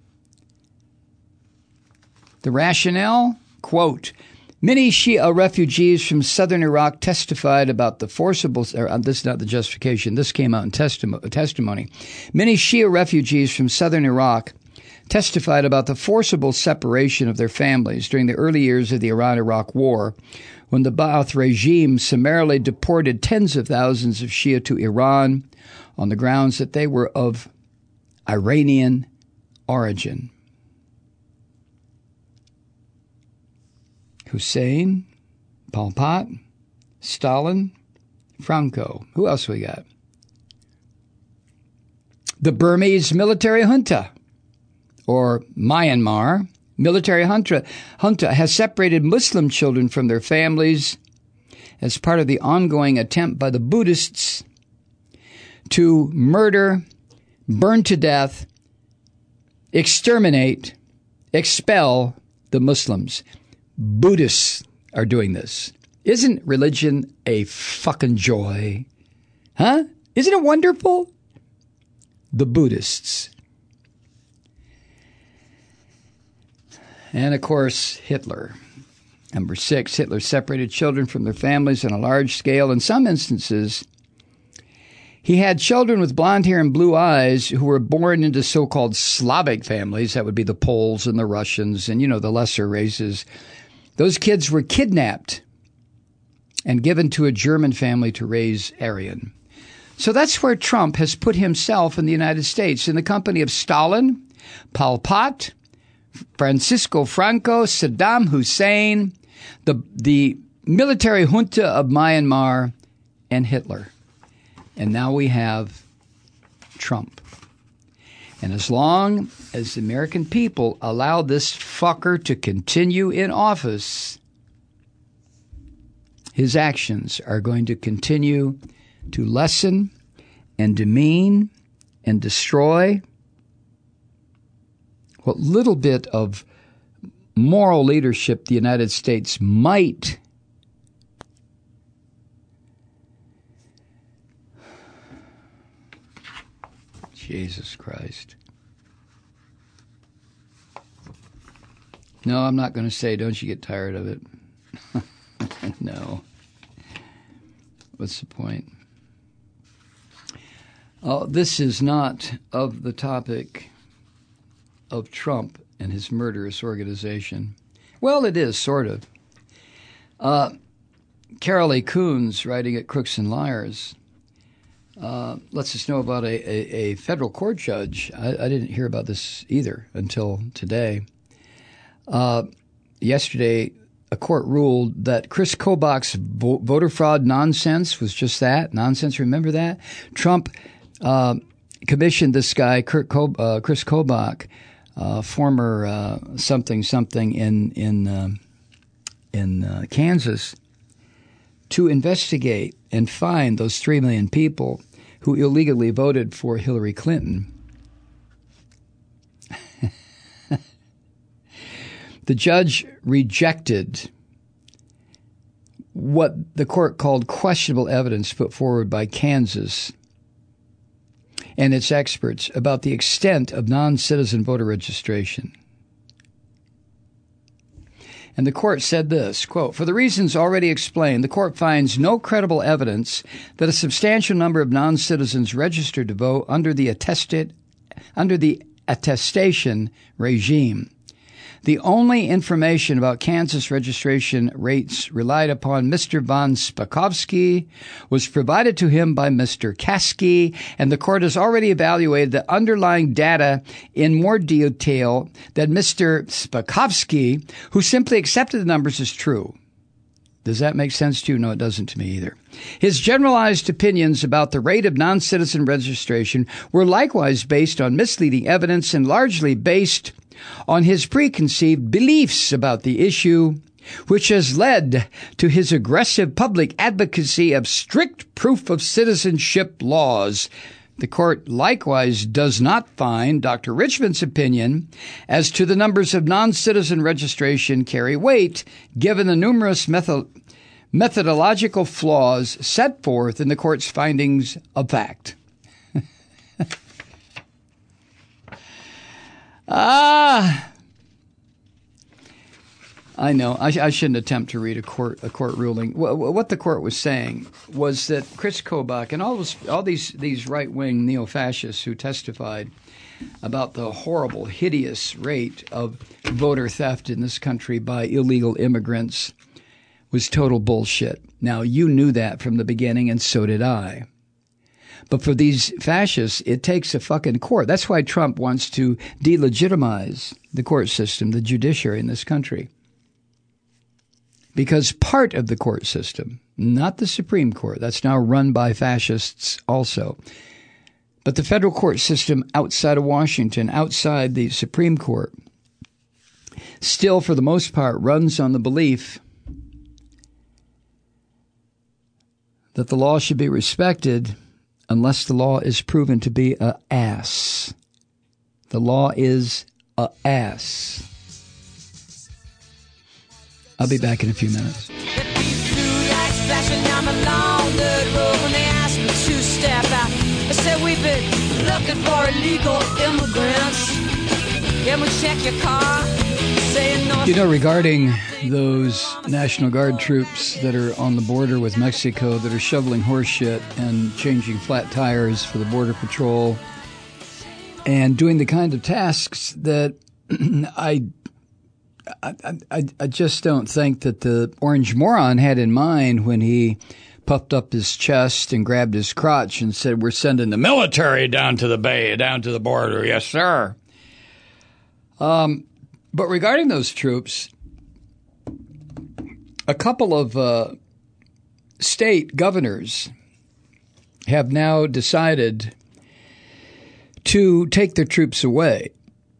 The rationale, quote, many Shia refugees from southern Iraq testified about the forcible, or this is not the justification, this came out in testimo- testimony. Many Shia refugees from southern Iraq testified about the forcible separation of their families during the early years of the Iran-Iraq War, when the Ba'ath regime summarily deported tens of thousands of Shia to Iran on the grounds that they were of Iranian origin. Hussein, Pol Pot, Stalin, Franco. Who else we got? The Burmese military junta, or Myanmar military junta, junta has separated Muslim children from their families as part of the ongoing attempt by the Buddhists to murder, burn to death, exterminate, expel the Muslims. Buddhists are doing this. Isn't religion a fucking joy? Huh? Isn't it wonderful? The Buddhists. And, of course, Hitler. Number six, Hitler separated children from their families on a large scale. In some instances, he had children with blonde hair and blue eyes who were born into so-called Slavic families. That would be the Poles and the Russians and, you know, the lesser races. Those kids were kidnapped and given to a German family to raise Aryan. So that's where Trump has put himself in the United States, in the company of Stalin, Pol Pot, Francisco Franco, Saddam Hussein, the, the military junta of Myanmar, and Hitler. And now we have Trump. And as long as the American people allow this fucker to continue in office, his actions are going to continue to lessen and demean and destroy what little bit of moral leadership the United States might Jesus Christ. No, I'm not going to say, don't you get tired of it? No. What's the point? Oh, this is not of the topic of Trump and his murderous organization. Well, it is, sort of. Uh, Carol A. Coons, writing at Crooks and Liars, Uh, lets us know about a, a, a federal court judge. I, I didn't hear about this either until today. Uh, yesterday, a court ruled that Chris Kobach's vo- voter fraud nonsense was just that, nonsense. Remember that? Trump uh, commissioned this guy, Kurt Ko- uh, Chris Kobach, uh, former uh, something something in in uh, in uh, Kansas, to investigate and find those three million people who illegally voted for Hillary Clinton. The judge rejected what the court called questionable evidence put forward by Kansas and its experts about the extent of non-citizen voter registration. And the court said this, quote, for the reasons already explained, the court finds no credible evidence that a substantial number of non-citizens registered to vote under the attested, under the attestation regime. The only information about Kansas registration rates relied upon Mister von Spakovsky was provided to him by Mister Kasky, and the court has already evaluated the underlying data in more detail than Mister Spakovsky, who simply accepted the numbers as true. Does that make sense to you? No, it doesn't to me either. His generalized opinions about the rate of non-citizen registration were likewise based on misleading evidence and largely based on his preconceived beliefs about the issue, which has led to his aggressive public advocacy of strict proof of citizenship laws. The court likewise does not find Doctor Richmond's opinion as to the numbers of non-citizen registration carry weight, given the numerous method- methodological flaws set forth in the court's findings of fact. Ah, I know. I, I shouldn't attempt to read a court a court ruling. What the court was saying was that Chris Kobach and all those, all these these right wing neo fascists who testified about the horrible, hideous rate of voter theft in this country by illegal immigrants was total bullshit. Now, you knew that from the beginning, and so did I. But for these fascists, it takes a fucking court. That's why Trump wants to delegitimize the court system, the judiciary in this country. Because part of the court system, not the Supreme Court, that's now run by fascists also, but the federal court system outside of Washington, outside the Supreme Court, still for the most part runs on the belief that the law should be respected unless the law is proven to be a ass. The law is a ass. I'll be back in a few minutes. Looking for illegal immigrants. Can we check your car? You know, regarding those National Guard troops that are on the border with Mexico that are shoveling horse shit and changing flat tires for the Border Patrol and doing the kind of tasks that I, I, I, I just don't think that the orange moron had in mind when he puffed up his chest and grabbed his crotch and said, "We're sending the military down to the bay, down to the border." Yes, sir. Um, but regarding those troops, a couple of uh, state governors have now decided to take their troops away.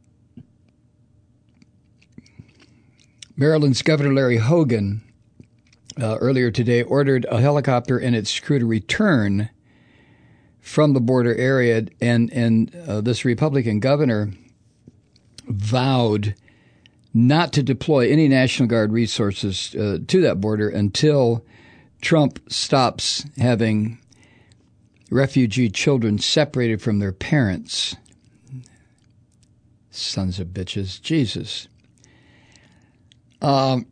Maryland's Governor Larry Hogan Uh, earlier today ordered a helicopter and its crew to return from the border area, and and uh, this Republican governor vowed not to deploy any National Guard resources uh, to that border until Trump stops having refugee children separated from their parents. Sons of bitches. Jesus. Um.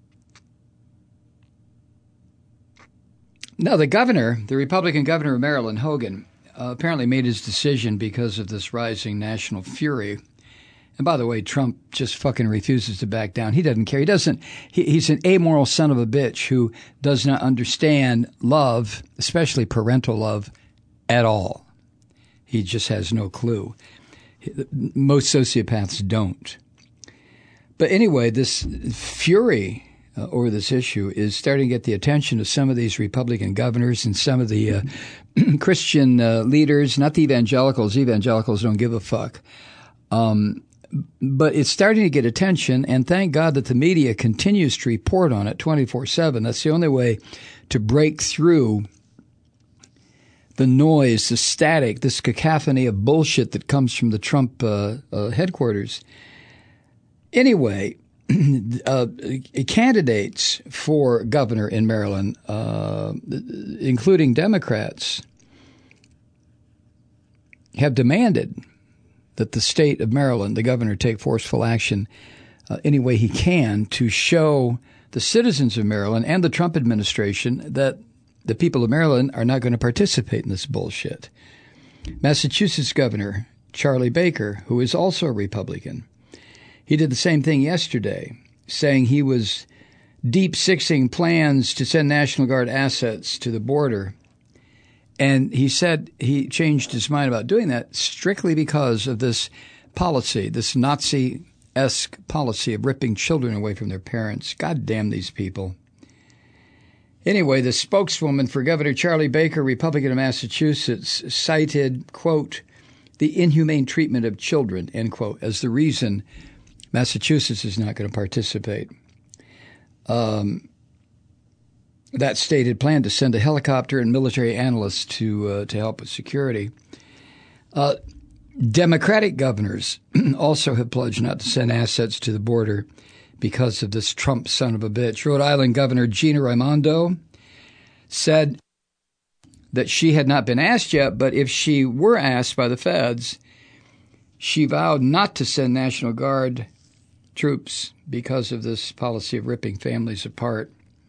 Now, the governor, the Republican governor of Maryland, Hogan, uh, apparently made his decision because of this rising national fury. And by the way, Trump just fucking refuses to back down. He doesn't care. He doesn't. He, he's an amoral son of a bitch who does not understand love, especially parental love, at all. He just has no clue. Most sociopaths don't. But anyway, this fury Uh, over this issue is starting to get the attention of some of these Republican governors and some of the uh, Christian uh, leaders, not the evangelicals. Evangelicals don't give a fuck. Um, but it's starting to get attention, and thank God that the media continues to report on it twenty-four seven. That's the only way to break through the noise, the static, this cacophony of bullshit that comes from the Trump uh, uh, headquarters. Anyway, Uh, candidates for governor in Maryland, uh, including Democrats, have demanded that the state of Maryland, the governor, take forceful action uh, any way he can to show the citizens of Maryland and the Trump administration that the people of Maryland are not going to participate in this bullshit. Massachusetts Governor Charlie Baker, who is also a Republican, He did the same thing yesterday, saying he was deep-sixing plans to send National Guard assets to the border. And he said he changed his mind about doing that strictly because of this policy, this Nazi-esque policy of ripping children away from their parents. God damn these people. Anyway, the spokeswoman for Governor Charlie Baker, Republican of Massachusetts, cited, quote, the inhumane treatment of children, end quote, as the reason Massachusetts is not going to participate. Um, that state had planned to send a helicopter and military analysts to uh, to help with security. Uh, Democratic governors also have pledged not to send assets to the border because of this Trump son of a bitch. Rhode Island Governor Gina Raimondo said that she had not been asked yet, but if she were asked by the feds, she vowed not to send National Guard troops because of this policy of ripping families apart.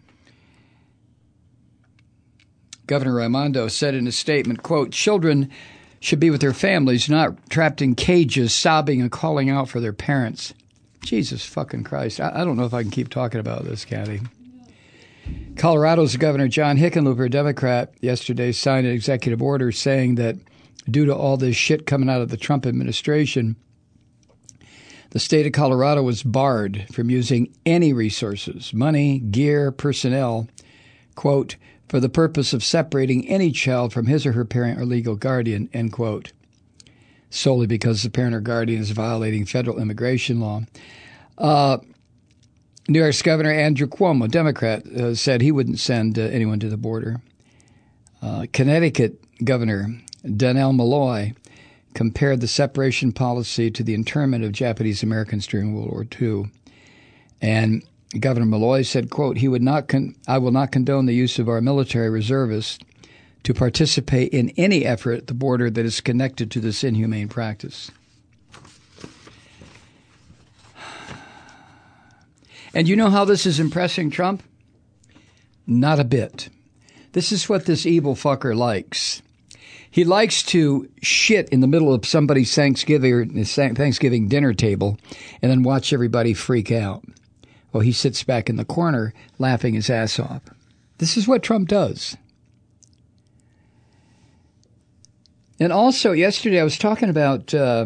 Governor Raimondo said in a statement, quote, children should be with their families, not trapped in cages, sobbing and calling out for their parents. Jesus fucking Christ. I, I don't know if I can keep talking about this, Kathy. Colorado's Governor John Hickenlooper, a Democrat, yesterday signed an executive order saying that due to all this shit coming out of the Trump administration, the state of Colorado was barred from using any resources, money, gear, personnel, quote, for the purpose of separating any child from his or her parent or legal guardian, end quote, solely because the parent or guardian is violating federal immigration law. Uh, New York's Governor Andrew Cuomo, Democrat, uh, said he wouldn't send uh, anyone to the border. Uh, Connecticut Governor Dannell Malloy compared the separation policy to the internment of Japanese Americans during World War Two. And Governor Malloy said, quote, he would not con- I will not condone the use of our military reservists to participate in any effort at the border that is connected to this inhumane practice. And you know how this is impressing Trump? Not a bit. This is what this evil fucker likes. He likes to shit in the middle of somebody's Thanksgiving, Thanksgiving dinner table and then watch everybody freak out. Well, he sits back in the corner laughing his ass off. This is what Trump does. And also, yesterday I was talking about uh,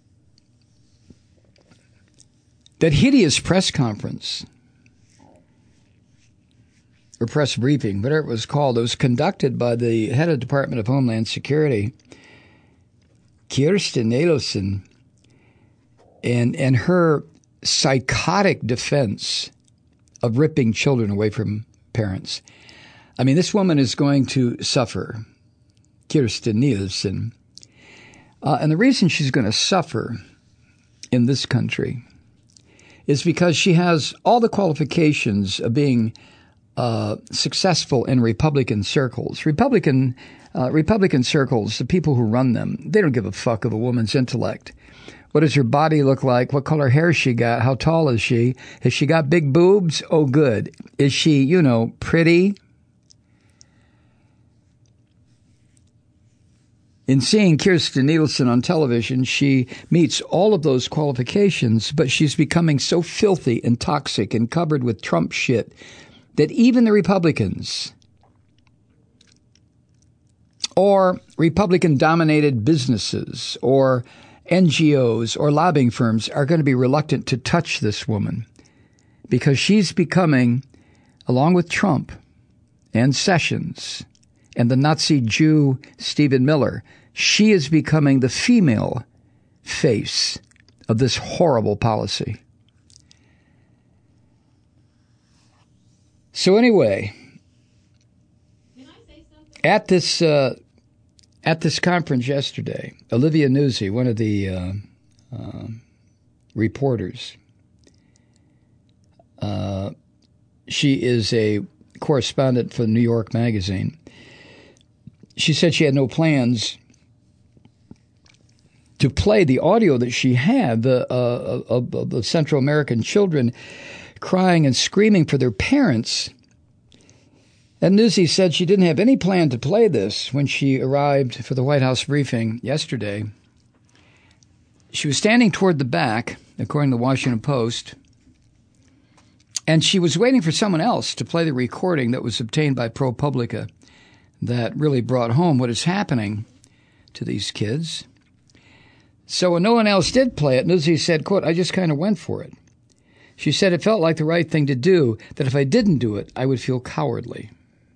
that hideous press conference or press briefing, whatever it was called. It was conducted by the head of the Department of Homeland Security, Kirstjen Nielsen, and and her psychotic defense of ripping children away from parents. I mean, this woman is going to suffer, Kirstjen Nielsen. Uh, and the reason she's going to suffer in this country is because she has all the qualifications of being uh, successful in Republican circles. Republican uh, Republican circles, the people who run them, they don't give a fuck of a woman's intellect. What does her body look like? What color hair she got? How tall is she? Has she got big boobs? Oh, good. Is she, you know, pretty? In seeing Kirstjen Nielsen on television, she meets all of those qualifications, but she's becoming so filthy and toxic and covered with Trump shit that even the Republicans or Republican-dominated businesses or N G Os or lobbying firms are going to be reluctant to touch this woman because she's becoming, along with Trump and Sessions and the Nazi Jew Stephen Miller, she is becoming the female face of this horrible policy. So anyway, at this uh, at this conference yesterday, Olivia Nuzzi, one of the uh, uh, reporters, uh, she is a correspondent for the New York Magazine. She said she had no plans to play the audio that she had the, uh, of, of the Central American children crying and screaming for their parents. And Nuzzi said she didn't have any plan to play this when she arrived for the White House briefing yesterday. She was standing toward the back according to the Washington Post. And she was waiting for someone else to play the recording that was obtained by ProPublica that really brought home what is happening to these kids. So when no one else did play it, Nuzzi said, quote, I just kind of went for it. She said it felt like the right thing to do, that if I didn't do it, I would feel cowardly.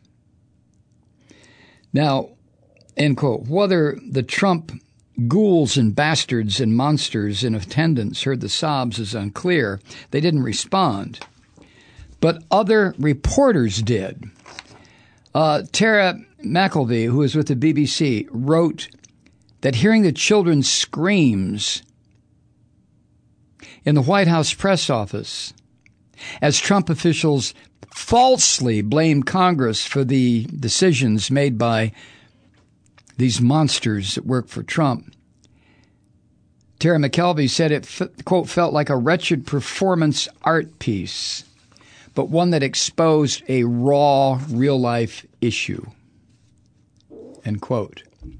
Now, end quote, whether the Trump ghouls and bastards and monsters in attendance heard the sobs is unclear. They didn't respond. But other reporters did. Uh, Tara McElvey, who was with the B B C, wrote that hearing the children's screams in the White House press office as Trump officials falsely blamed Congress for the decisions made by these monsters that work for Trump. Tara McKelvey said it, quote, felt like a wretched performance art piece, but one that exposed a raw, real-life issue, end quote.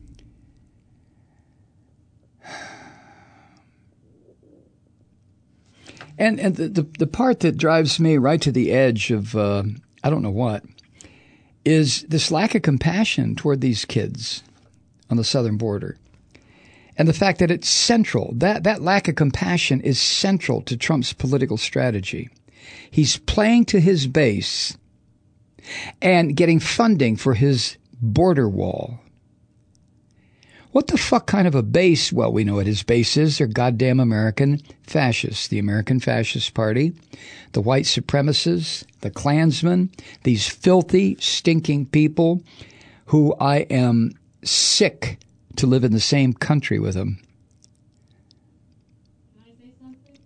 And and the, the, the part that drives me right to the edge of, uh, I don't know what, is this lack of compassion toward these kids on the southern border. And the fact that it's central, that, that lack of compassion is central to Trump's political strategy. He's playing to his base and getting funding for his border wall. What the fuck kind of a base? Well, we know what his base is. They're goddamn American fascists, the American Fascist Party, the white supremacists, the Klansmen, these filthy, stinking people who I am sick to live in the same country with them. Can I say something?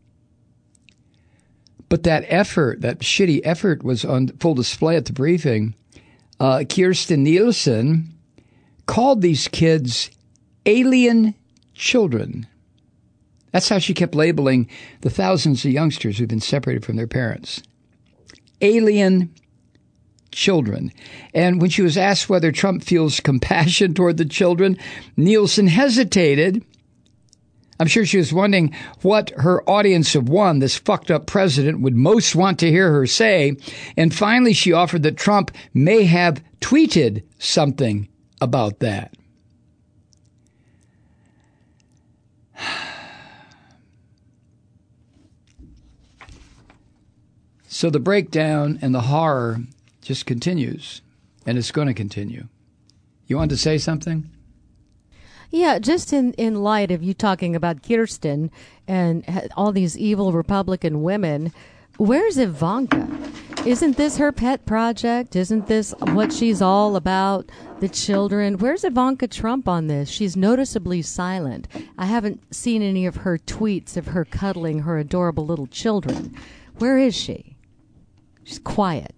But that effort, that shitty effort was on full display at the briefing. Uh, Kirstjen Nielsen called these kids alien children. That's how she kept labeling the thousands of youngsters who've been separated from their parents. Alien children. And when she was asked whether Trump feels compassion toward the children, Nielsen hesitated. I'm sure she was wondering what her audience of one, this fucked up president, would most want to hear her say. And finally, she offered that Trump may have tweeted something about that. So the breakdown and the horror just continues, and it's going to continue. You want to say something? Yeah, just in, in light of you talking about Kirsten and all these evil Republican women, where's Ivanka? Isn't this her pet project? Isn't this what she's all about? The children? Where's Ivanka Trump on this? She's noticeably silent. I haven't seen any of her tweets of her cuddling her adorable little children. Where is she? She's quiet.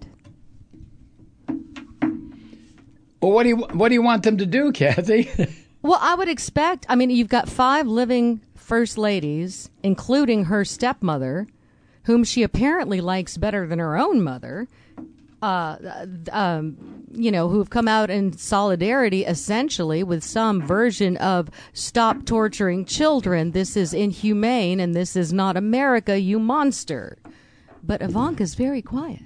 Well, what do you what do you want them to do, Kathy? Well, I would expect, I mean, you've got five living first ladies, including her stepmother, whom she apparently likes better than her own mother, uh, um, you know, who've come out in solidarity, essentially, with some version of stop torturing children. This is inhumane, and this is not America, you monster. But Ivanka's very quiet.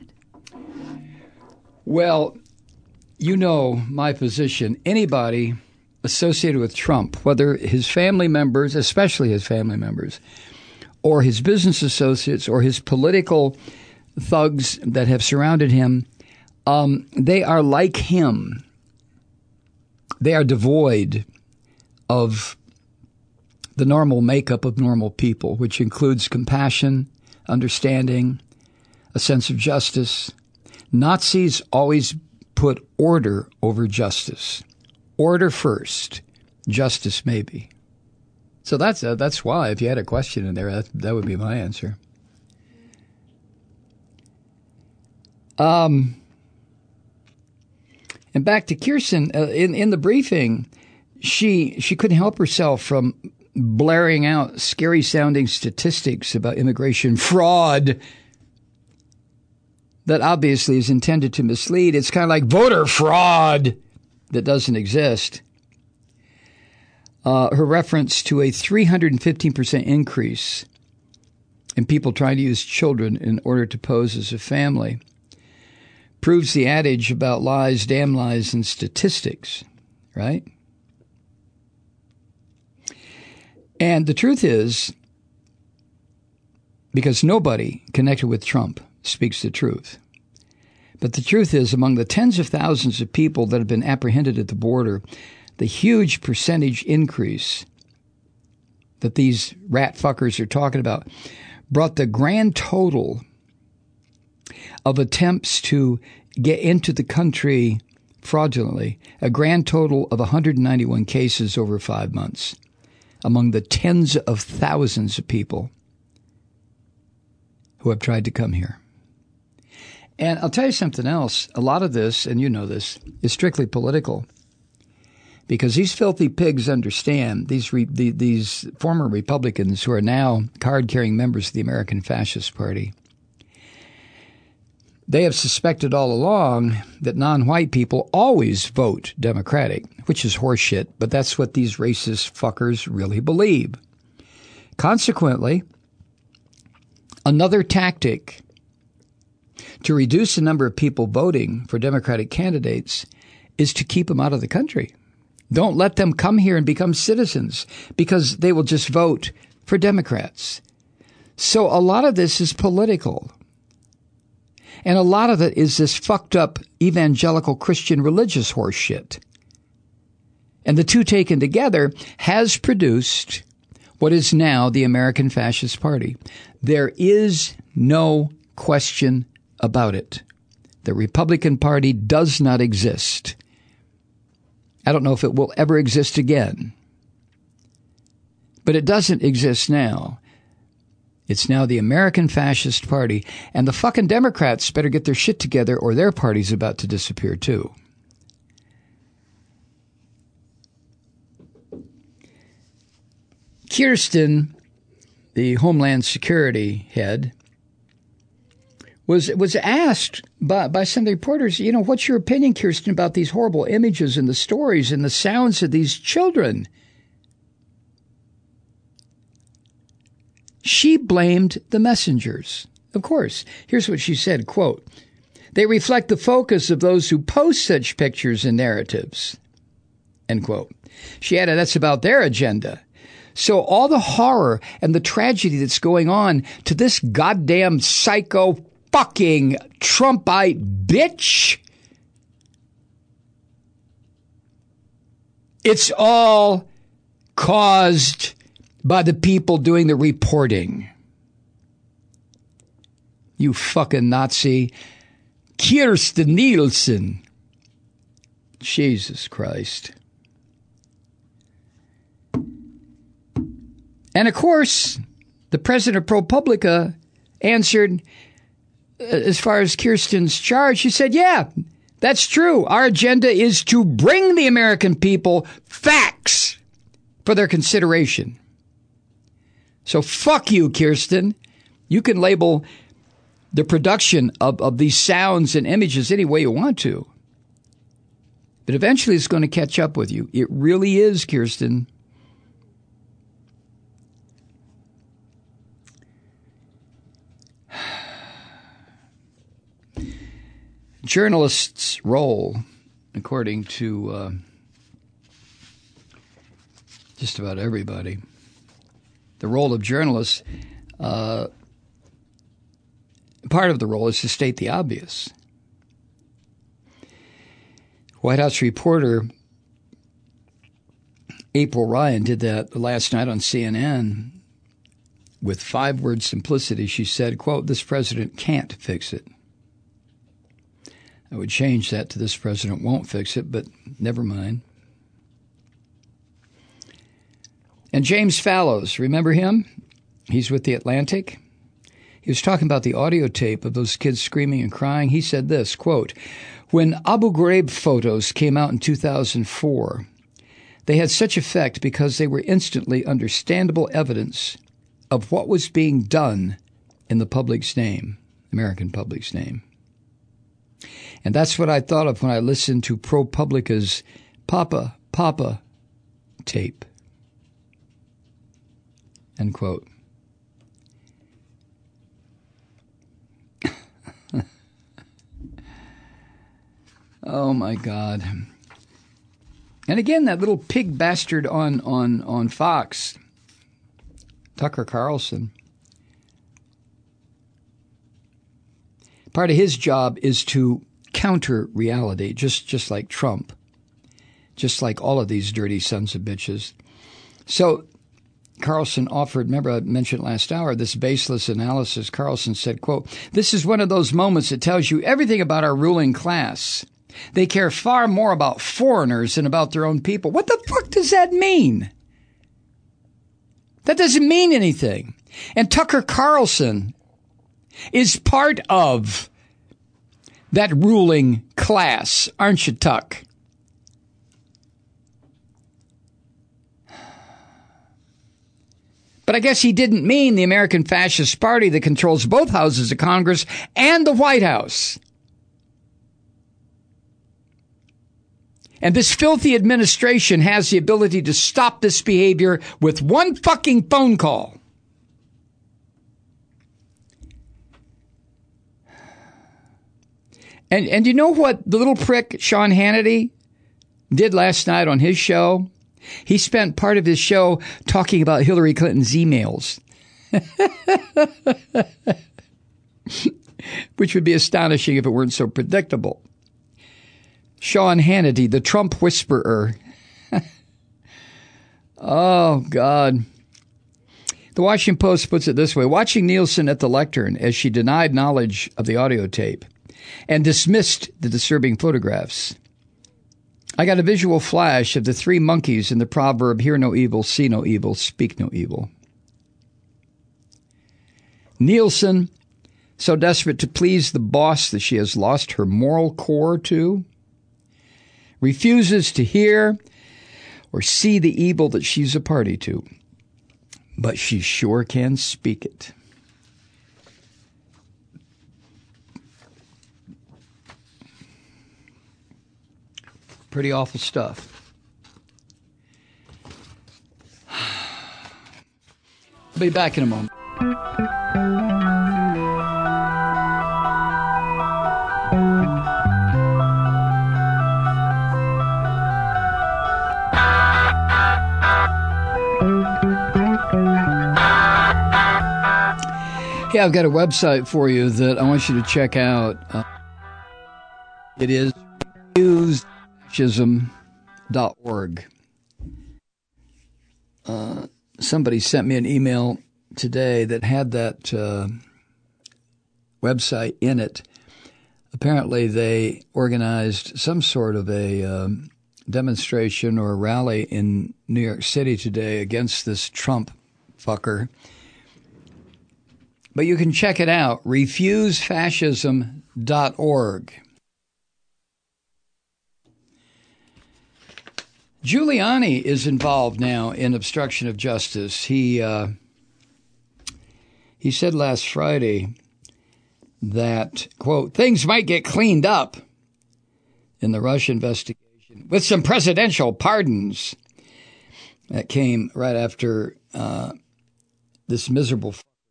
Well, you know my position. Anybody associated with Trump, whether his family members, especially his family members, or his business associates, or his political thugs that have surrounded him, um, they are like him. They are devoid of the normal makeup of normal people, which includes compassion, understanding, a sense of justice. Nazis always put order over justice. Order first, justice maybe. So that's uh, that's why, if you had a question in there, that, that would be my answer. Um, and back to Kirsten, uh, in in the briefing, she she couldn't help herself from blaring out scary sounding statistics about immigration fraud that obviously is intended to mislead. It's kind of like voter fraud that doesn't exist. Uh, her reference to a three hundred fifteen percent increase and people trying to use children in order to pose as a family. Proves the adage about lies, damn lies, and statistics, right? And the truth is, because nobody connected with Trump speaks the truth, but the truth is, among the tens of thousands of people that have been apprehended at the border, the huge percentage increase that these rat fuckers are talking about brought the grand total of attempts to get into the country fraudulently, a grand total of one hundred ninety-one cases over five months among the tens of thousands of people who have tried to come here. And I'll tell you something else. A lot of this, and you know this, is strictly political. Because these filthy pigs understand, these re, the, these former Republicans who are now card-carrying members of the American Fascist Party, they have suspected all along that non-white people always vote Democratic, which is horseshit, but that's what these racist fuckers really believe. Consequently, another tactic to reduce the number of people voting for Democratic candidates is to keep them out of the country. Don't let them come here and become citizens because they will just vote for Democrats. So a lot of this is political. And a lot of it is this fucked up evangelical Christian religious horse shit. And the two taken together has produced what is now the American Fascist Party. There is no question about it. The Republican Party does not exist. I don't know if it will ever exist again. But it doesn't exist now. It's now the American Fascist Party. And the fucking Democrats better get their shit together or their party's about to disappear too. Kirsten, the Homeland Security head, was was asked by, by some of the reporters, you know, what's your opinion, Kirsten, about these horrible images and the stories and the sounds of these children? She blamed the messengers. Of course. Here's what she said, quote, "They reflect the focus of those who post such pictures and narratives," end quote. She added, that's about their agenda. So all the horror and the tragedy that's going on to this goddamn psycho fucking Trumpite bitch, it's all caused by the people doing the reporting. You fucking Nazi. Kirsten Nielsen. Jesus Christ. And of course, the president of ProPublica answered, as far as Kirsten's charge, she said, yeah, that's true. Our agenda is to bring the American people facts for their consideration. So fuck you, Kirsten. You can label the production of, of these sounds and images any way you want to. But eventually it's going to catch up with you. It really is, Kirsten. Journalists' role, according to uh, just about everybody, the role of journalists, uh, part of the role is to state the obvious. White House reporter April Ryan did that last night on C N N with five-word simplicity. She said, quote, "This president can't fix it." I would change that to "this president won't fix it," but never mind. And James Fallows, remember him? He's with The Atlantic. He was talking about the audio tape of those kids screaming and crying. He said this, quote, "When Abu Ghraib photos came out in two thousand four, they had such effect because they were instantly understandable evidence of what was being done in the public's name, American public's name. And that's what I thought of when I listened to ProPublica's Papa, Papa tape." End quote. Oh, my God. And again, that little pig bastard on, on, on Fox, Tucker Carlson, part of his job is to counter reality, just, just like Trump, just like all of these dirty sons of bitches. So Carlson offered, remember I mentioned last hour, this baseless analysis. Carlson said, quote, "This is one of those moments that tells you everything about our ruling class. They care far more about foreigners than about their own people." What the fuck does that mean? That doesn't mean anything. And Tucker Carlson is part of that ruling class, aren't you, Tuck? But I guess he didn't mean the American Fascist Party that controls both houses of Congress and the White House. And this filthy administration has the ability to stop this behavior with one fucking phone call. And and you know what the little prick Sean Hannity did last night on his show? He spent part of his show talking about Hillary Clinton's emails, which would be astonishing if it weren't so predictable. Sean Hannity, the Trump whisperer. Oh, God. The Washington Post puts it this way. Watching Nielsen at the lectern as she denied knowledge of the audio tape and dismissed the disturbing photographs, I got a visual flash of the three monkeys in the proverb, hear no evil, see no evil, speak no evil. Nielsen, so desperate to please the boss that she has lost her moral core to, refuses to hear or see the evil that she's a party to, but she sure can speak it. Pretty awful stuff. I'll be back in a moment. Hey, I've got a website for you that I want you to check out. Uh, it is refuse fascism dot org. Uh, somebody sent me an email today that had that uh, website in it. Apparently, they organized some sort of a um, demonstration or a rally in New York City today against this Trump fucker. But you can check it out, refuse fascism dot org. Giuliani is involved now in obstruction of justice. He uh, he said last Friday that, quote, things might get cleaned up in the Russia investigation with some presidential pardons. That came right after uh, this miserable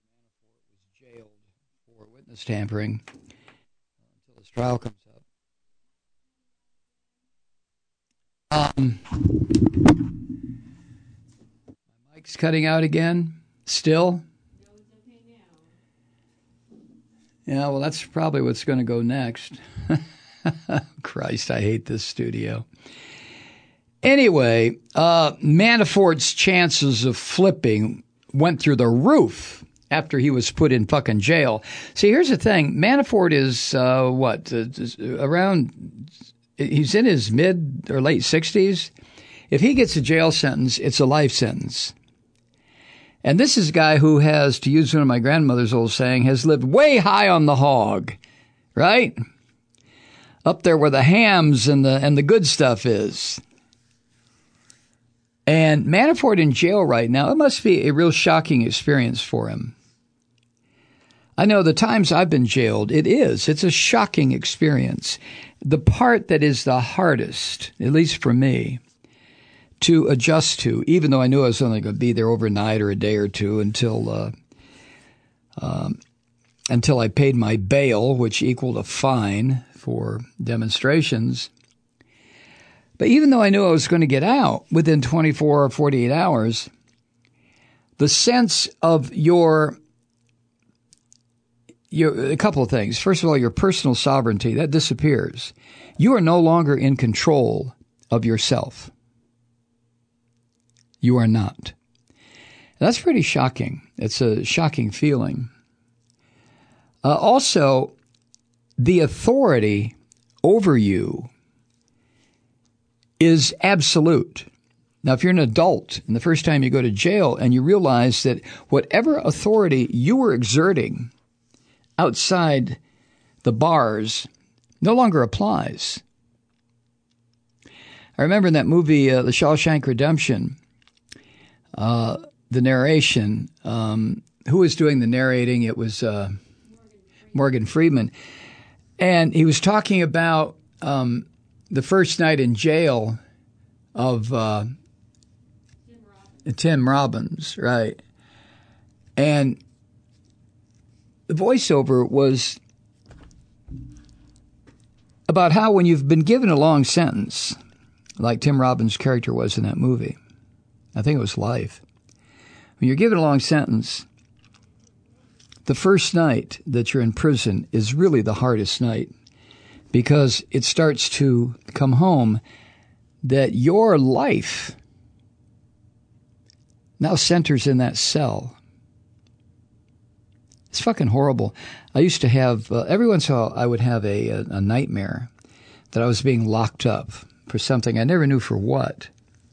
tampering until his trial comes up. Um, my mic's cutting out again. Still? No, it's okay now. Yeah, well, that's probably what's going to go next. Christ, I hate this studio. Anyway, uh, Manafort's chances of flipping went through the roof after he was put in fucking jail. See, here's the thing. Manafort is, uh, what, uh, around, he's in his mid or late sixties. If he gets a jail sentence, it's a life sentence. And this is a guy who has, to use one of my grandmother's old saying, has lived way high on the hog, right? Up there where the hams and the and the good stuff is. And Manafort in jail right now, it must be a real shocking experience for him. I know the times I've been jailed, it is. It's a shocking experience. The part that is the hardest, at least for me, to adjust to, even though I knew I was only going to be there overnight or a day or two until uh, um, until I paid my bail, which equaled a fine for demonstrations. But even though I knew I was going to get out within twenty-four or forty-eight hours, the sense of your, your, a couple of things. First of all, your personal sovereignty, that disappears. You are no longer in control of yourself. You are not. That's pretty shocking. It's a shocking feeling. Uh, also, the authority over you is absolute. Now, if you're an adult and the first time you go to jail and you realize that whatever authority you were exerting outside the bars no longer applies. I remember in that movie, uh, The Shawshank Redemption, uh, the narration, um, who was doing the narrating? It was uh, Morgan Freeman. And he was talking about um, the first night in jail of uh, Tim Robbins. Tim Robbins, right. And the voiceover was about how when you've been given a long sentence, like Tim Robbins' character was in that movie, I think it was life, when you're given a long sentence, the first night that you're in prison is really the hardest night because it starts to come home that your life now centers in that cell. It's fucking horrible. I used to have, uh, every once in a while, I would have a, a, a nightmare that I was being locked up for something. I never knew for what.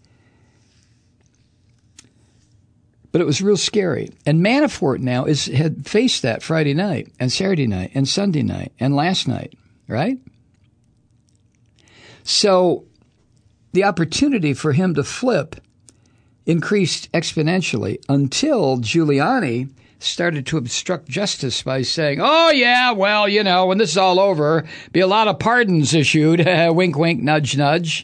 But it was real scary. And Manafort now is had faced that Friday night and Saturday night and Sunday night and last night, right? So the opportunity for him to flip increased exponentially until Giuliani started to obstruct justice by saying, oh, yeah, well, you know, when this is all over, be a lot of pardons issued. Wink, wink, nudge, nudge.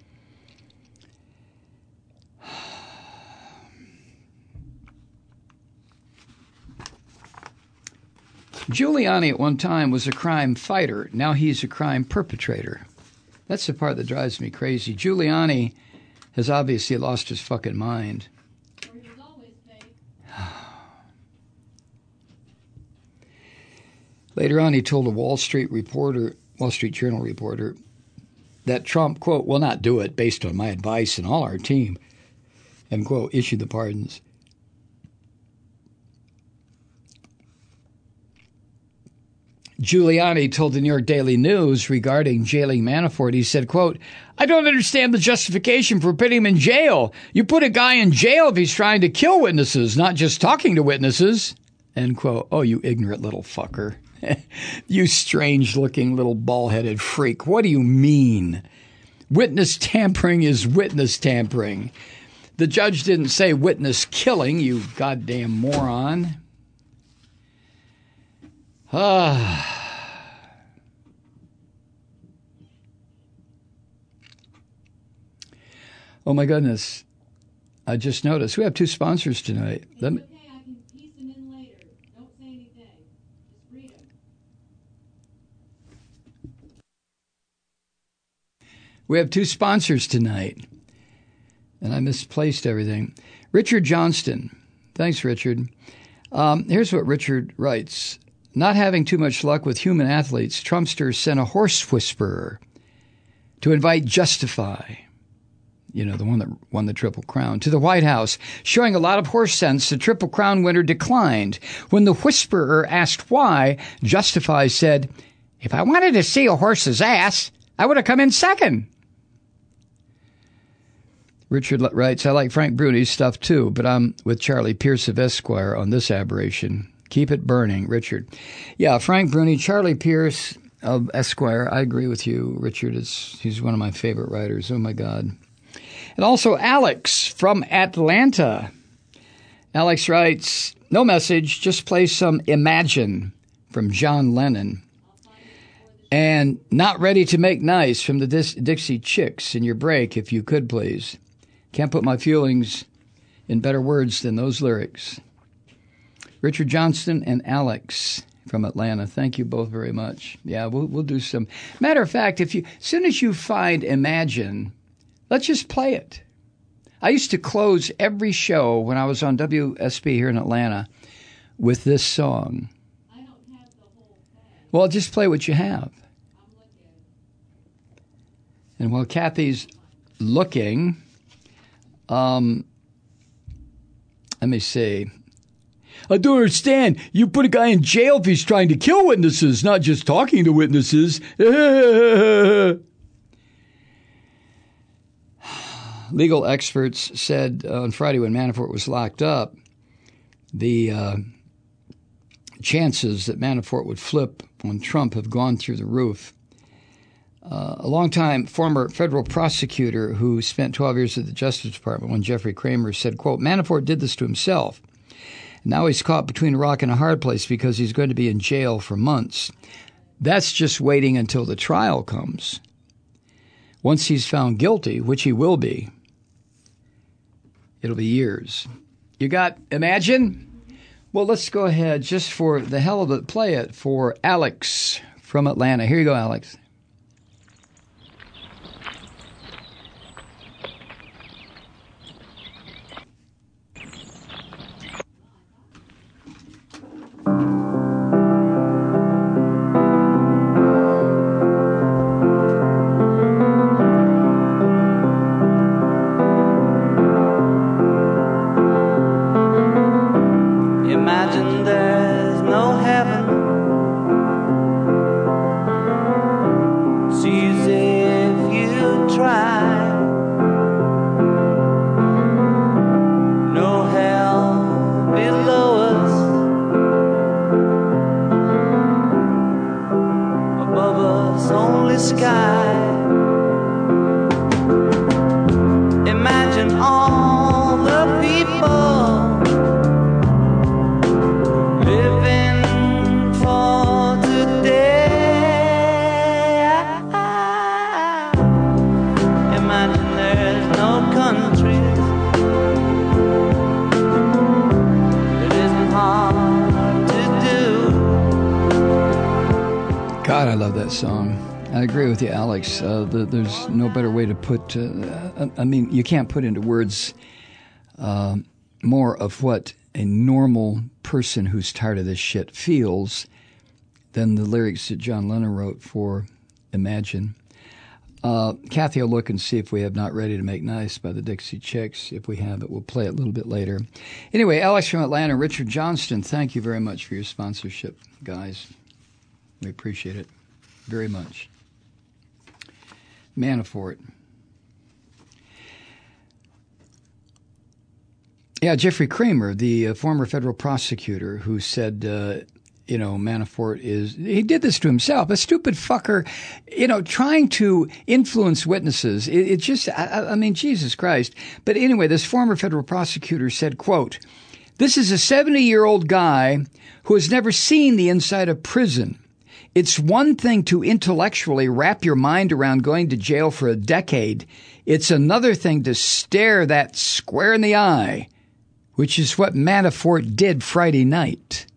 Giuliani at one time was a crime fighter. Now he's a crime perpetrator. That's the part that drives me crazy. Giuliani has obviously lost his fucking mind. Or he was always fake. Later on, he told a Wall Street reporter, Wall Street Journal reporter, that Trump, quote, will not do it based on my advice and all our team, and, quote, issued the pardons. Giuliani told the New York Daily News regarding jailing Manafort, he said, quote, I don't understand the justification for putting him in jail. You put a guy in jail if he's trying to kill witnesses, not just talking to witnesses, end quote. Oh, you ignorant little fucker. You strange-looking little ball-headed freak. What do you mean? Witness tampering is witness tampering. The judge didn't say witness killing, you goddamn moron. Ah. Oh, my goodness. I just noticed we have two sponsors tonight. It's Let me- okay, I can piece them in later. Don't say anything. Just read them. We have two sponsors tonight. And I misplaced everything. Richard Johnston. Thanks, Richard. Um, here's what Richard writes. Not having too much luck with human athletes, Trumpsters sent a horse whisperer to invite Justify, you know, the one that won the Triple Crown, to the White House, showing a lot of horse sense. The Triple Crown winner declined. When the whisperer asked why, Justify said, if I wanted to see a horse's ass, I would have come in second. Richard writes, I like Frank Bruni's stuff too, but I'm with Charlie Pierce of Esquire on this aberration. Keep it burning, Richard. Yeah, Frank Bruni, Charlie Pierce of Esquire. I agree with you, Richard. It's, he's one of my favorite writers. Oh, my God. And also Alex from Atlanta. Alex writes, no message, just play some Imagine from John Lennon. And Not Ready to Make Nice from the Dis- Dixie Chicks in your break, if you could, please. Can't put my feelings in better words than those lyrics. Richard Johnston and Alex from Atlanta. Thank you both very much. Yeah, we'll we'll do some. Matter of fact, if you as soon as you find Imagine, let's just play it. I used to close every show when I was on W S B here in Atlanta with this song. I don't have the whole thing. Well, just play what you have. I'm looking. And while Kathy's looking, um, let me see. I don't understand. You put a guy in jail if he's trying to kill witnesses, not just talking to witnesses. Legal experts said uh, on Friday when Manafort was locked up, the uh, chances that Manafort would flip on Trump have gone through the roof. Uh, a longtime former federal prosecutor who spent twelve years at the Justice Department, when Jeffrey Kramer, said, quote, Manafort did this to himself. Now he's caught between a rock and a hard place because he's going to be in jail for months. That's just waiting until the trial comes. Once he's found guilty, which he will be, it'll be years. You got Imagine? Well, let's go ahead just for the hell of it, play it for Alex from Atlanta. Here you go, Alex. Imagine there's no heaven. It's easy if you try. No hell below us. Above us only sky. Imagine all the people living for today. Imagine there's no countries. It isn't hard to do. God, I love that song. I agree with you, Alex. Uh, the, there's no better way to put, uh, I, I mean, you can't put into words uh, more of what a normal person who's tired of this shit feels than the lyrics that John Lennon wrote for Imagine. Uh, Kathy will look and see if we have Not Ready to Make Nice by the Dixie Chicks. If we have it, we'll play it a little bit later. Anyway, Alex from Atlanta, Richard Johnston, thank you very much for your sponsorship, guys. We appreciate it very much. Manafort. Yeah, Jeffrey Kramer, the uh, former federal prosecutor who said, uh, you know, Manafort is, he did this to himself. A stupid fucker, you know, trying to influence witnesses. It, it just, I, I mean, Jesus Christ. But anyway, this former federal prosecutor said, quote, this is a seventy-year-old guy who has never seen the inside of prison. It's one thing to intellectually wrap your mind around going to jail for a decade. It's another thing to stare that square in the eye, which is what Manafort did Friday night.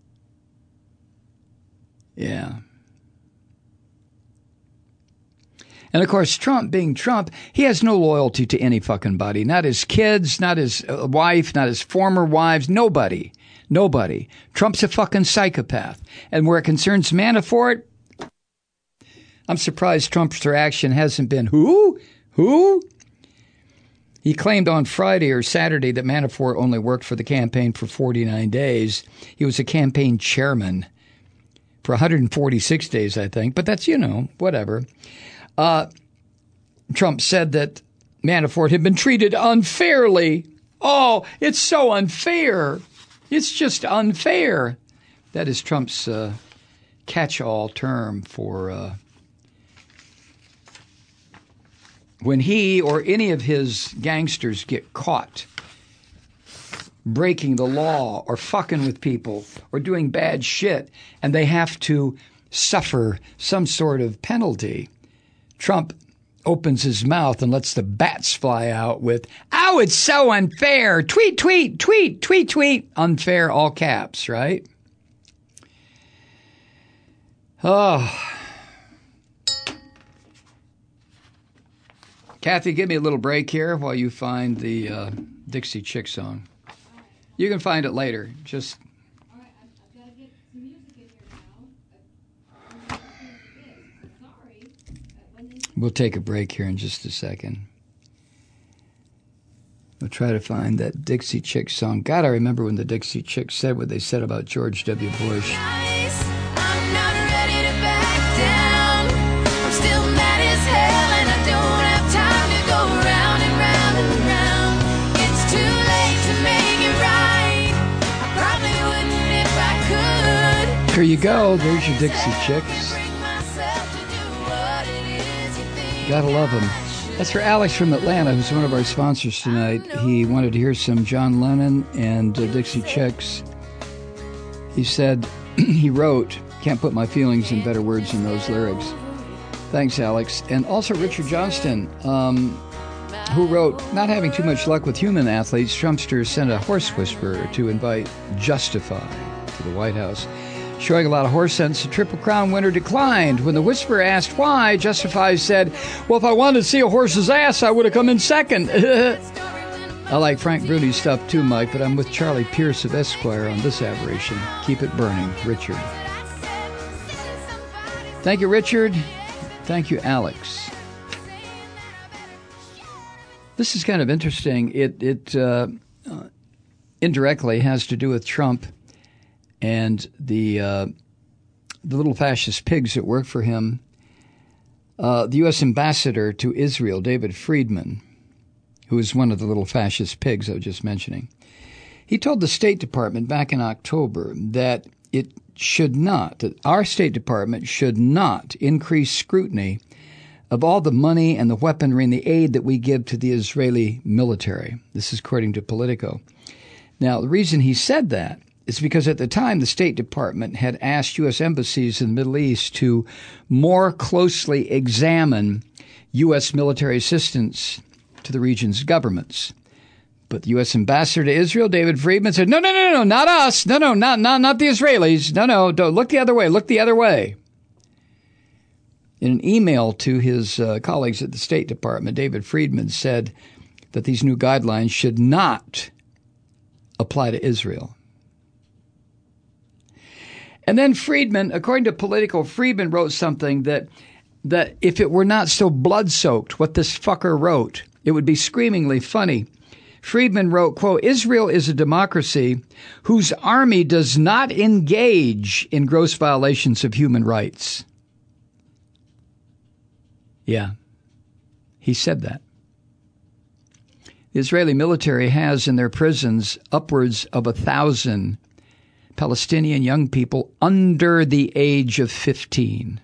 Yeah. And, of course, Trump being Trump, he has no loyalty to any fucking body. Not his kids, not his wife, not his former wives, nobody. Nobody. Trump's a fucking psychopath. And where it concerns Manafort, I'm surprised Trump's reaction hasn't been, who? Who? He claimed on Friday or Saturday that Manafort only worked for the campaign for forty-nine days. He was a campaign chairman for one hundred forty-six days, I think. But that's, you know, whatever. Uh, Trump said that Manafort had been treated unfairly. Oh, it's so unfair. It's just unfair. That is Trump's uh, catch-all term for uh, when he or any of his gangsters get caught breaking the law or fucking with people or doing bad shit, and they have to suffer some sort of penalty. Trump opens his mouth and lets the bats fly out with, oh, it's so unfair. Tweet, tweet, tweet, tweet, tweet. Unfair, all caps, right? Oh. Kathy, give me a little break here while you find the uh, Dixie Chick song. You can find it later. Just. All right, I've, I've got to get some music in here now. Sorry. We'll take a break here in just a second. We'll try to find that Dixie Chick song. God, I remember when the Dixie Chicks said what they said about George W. Bush. I'm not ready to back down. I'm still mad as hell, and I don't have time to go round and round and round. It's too late to make it right. I probably wouldn't if I could. Here you go. There's your Dixie Chicks. Bring myself to do what it is you think. Gotta love them. That's for Alex from Atlanta, who's one of our sponsors tonight. He wanted to hear some John Lennon and uh, Dixie Chicks. He said, he wrote, can't put my feelings in better words than those lyrics. Thanks, Alex. And also Richard Johnston, um, who wrote, not having too much luck with human athletes, Trumpster sent a horse whisperer to invite Justify to the White House. Showing a lot of horse sense, the Triple Crown winner declined. When the whisperer asked why, Justify said, well, if I wanted to see a horse's ass, I would have come in second. I like Frank Bruni's stuff too, Mike, but I'm with Charlie Pierce of Esquire on this aberration. Keep it burning, Richard. Thank you, Richard. Thank you, Alex. This is kind of interesting. It, it uh, uh, indirectly has to do with Trump and the uh, the little fascist pigs that work for him. Uh, the U S ambassador to Israel, David Friedman, who is one of the little fascist pigs I was just mentioning, he told the State Department back in October that it should not, that our State Department should not increase scrutiny of all the money and the weaponry and the aid that we give to the Israeli military. This is according to Politico. Now, the reason he said that is because at the time the State Department had asked U S embassies in the Middle East to more closely examine U S military assistance to the region's governments. But the U S ambassador to Israel, David Friedman, said, no, no, no, no, not us. No, no, not, not, not the Israelis. No, no, don't look the other way. Look the other way. In an email to his uh, colleagues at the State Department, David Friedman said that these new guidelines should not apply to Israel. And then Friedman, according to Politico, Friedman wrote something that that if it were not so blood-soaked, what this fucker wrote, it would be screamingly funny. Friedman wrote, quote, Israel is a democracy whose army does not engage in gross violations of human rights. Yeah, he said that. The Israeli military has in their prisons upwards of a thousand Palestinian young people under the age of fifteen.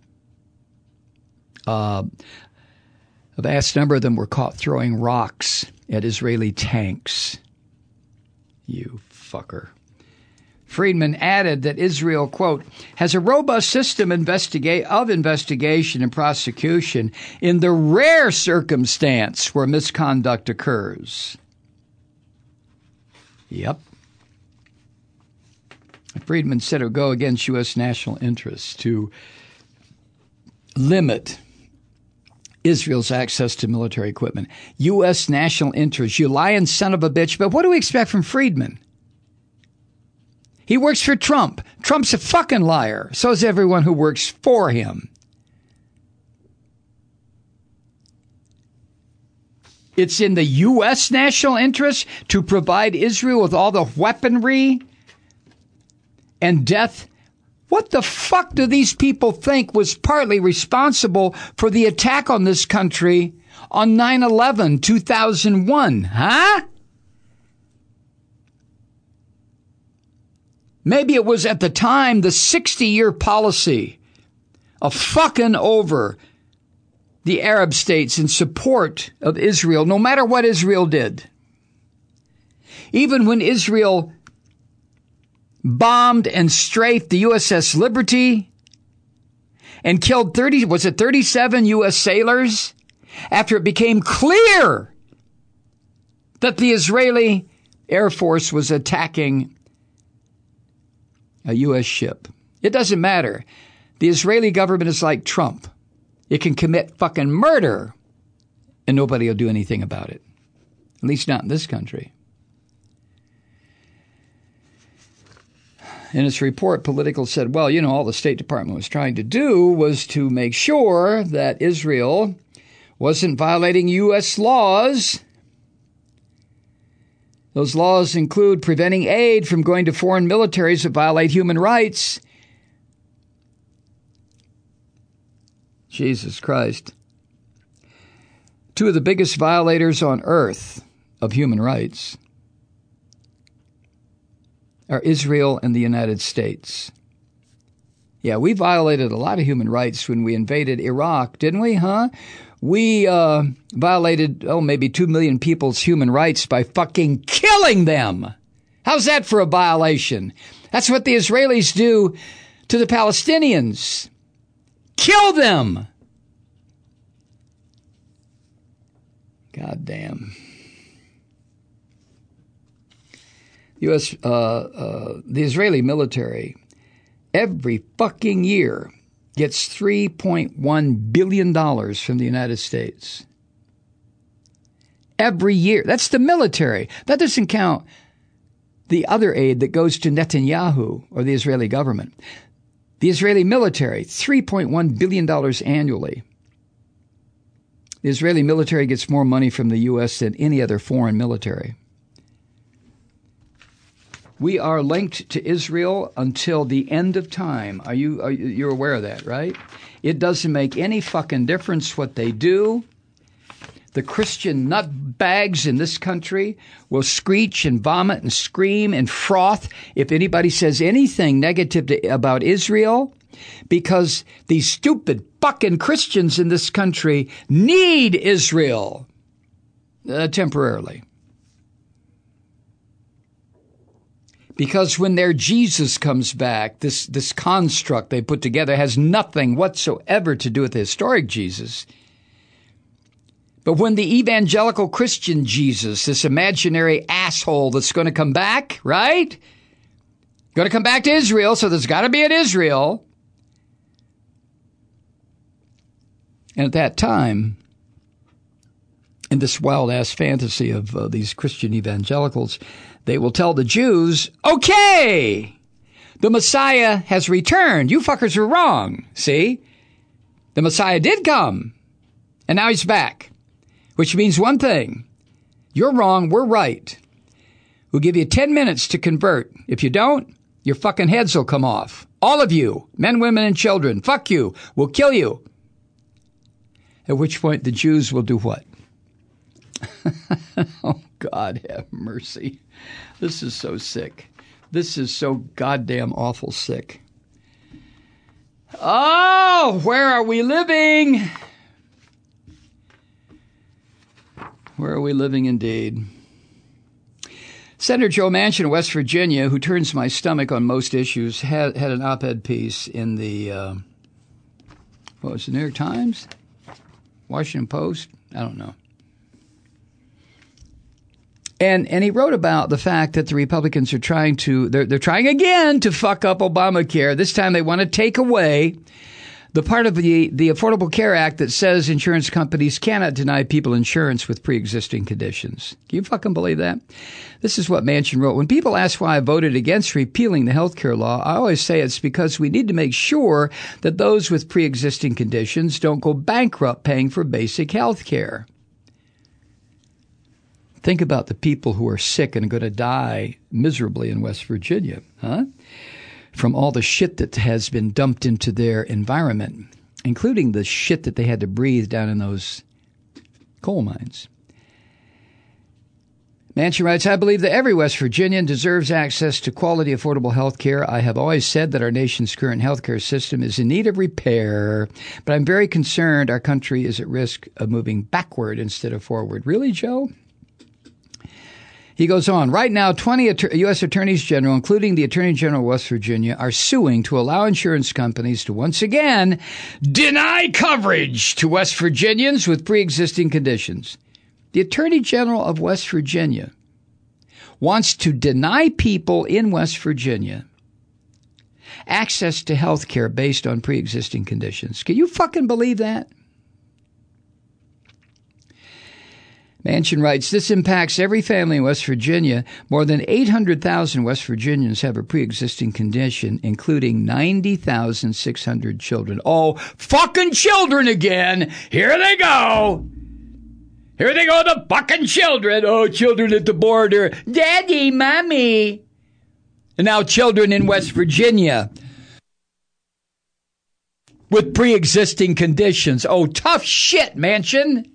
Uh, a vast number of them were caught throwing rocks at Israeli tanks. You fucker. Friedman added that Israel, quote, has a robust system investigate, of investigation and prosecution in the rare circumstance where misconduct occurs. Yep. Friedman said it would go against U S national interests to limit Israel's access to military equipment. U S national interests. You lying son of a bitch. But what do we expect from Friedman? He works for Trump. Trump's a fucking liar. So is everyone who works for him. It's in the U S national interest to provide Israel with all the weaponry and death. What the fuck do these people think was partly responsible for the attack on this country on nine eleven two thousand one? Huh? Maybe it was at the time the sixty-year policy of fucking over the Arab states in support of Israel, no matter what Israel did. Even when Israel bombed and strafed the U S S Liberty and killed thirty, was it thirty-seven U S sailors after it became clear that the Israeli Air Force was attacking a U S ship. It doesn't matter. The Israeli government is like Trump. It can commit fucking murder and nobody will do anything about it. At least not in this country. In its report, Political said, well, you know, all the State Department was trying to do was to make sure that Israel wasn't violating U S laws. Those laws include preventing aid from going to foreign militaries that violate human rights. Jesus Christ. Two of the biggest violators on earth of human rights are Israel and the United States. Yeah, we violated a lot of human rights when we invaded Iraq, didn't we, huh? We uh, violated, oh, maybe two million people's human rights by fucking killing them. How's that for a violation? That's what the Israelis do to the Palestinians. Kill them. God damn. U S Uh, uh, the Israeli military every fucking year gets three point one billion dollars from the United States. Every year. That's the military. That doesn't count the other aid that goes to Netanyahu or the Israeli government. The Israeli military, three point one billion dollars annually. The Israeli military gets more money from the U S than any other foreign military. We are linked to Israel until the end of time. Are you, are you you're aware of that, right? It doesn't make any fucking difference what they do. The Christian nutbags in this country will screech and vomit and scream and froth if anybody says anything negative to, about Israel, because these stupid fucking Christians in this country need Israel uh, temporarily. Because when their Jesus comes back, this, this construct they put together has nothing whatsoever to do with the historic Jesus. But when the evangelical Christian Jesus, this imaginary asshole that's going to come back, right? Going to come back to Israel, so there's got to be an Israel. And at that time, in this wild-ass fantasy of uh, these Christian evangelicals, they will tell the Jews, okay, the Messiah has returned. You fuckers are wrong. See? The Messiah did come, and now he's back, which means one thing. You're wrong, we're right. We'll give you ten minutes to convert. If you don't, your fucking heads will come off. All of you, men, women, and children, fuck you. We'll kill you. At which point the Jews will do what? Oh, God have mercy. This is so sick. This is so goddamn awful sick. Oh, where are we living? Where are we living indeed? Senator Joe Manchin of West Virginia, who turns my stomach on most issues, had, had an op-ed piece in the, uh, what was it, New York Times? Washington Post? I don't know. And and he wrote about the fact that the Republicans are trying to, they're, they're trying again to fuck up Obamacare. This time they want to take away the part of the, the Affordable Care Act that says insurance companies cannot deny people insurance with pre-existing conditions. Can you fucking believe that? This is what Manchin wrote. When people ask why I voted against repealing the health care law, I always say it's because we need to make sure that those with pre-existing conditions don't go bankrupt paying for basic health care. Think about the people who are sick and going to die miserably in West Virginia, huh? From all the shit that has been dumped into their environment, including the shit that they had to breathe down in those coal mines. Manchin writes, I believe that every West Virginian deserves access to quality, affordable health care. I have always said that our nation's current health care system is in need of repair, but I'm very concerned our country is at risk of moving backward instead of forward. Really, Joe? He goes on, right now, twenty U S attorneys general, including the Attorney General of West Virginia, are suing to allow insurance companies to once again deny coverage to West Virginians with pre-existing conditions. The Attorney General of West Virginia wants to deny people in West Virginia access to health care based on pre-existing conditions. Can you fucking believe that? Manchin writes, this impacts every family in West Virginia. More than eight hundred thousand West Virginians have a pre-existing condition, including ninety thousand six hundred children. Oh, fucking children again. Here they go. Here they go, the fucking children. Oh, children at the border. Daddy, mommy. And now children in West Virginia with pre-existing conditions. Oh, tough shit, Manchin.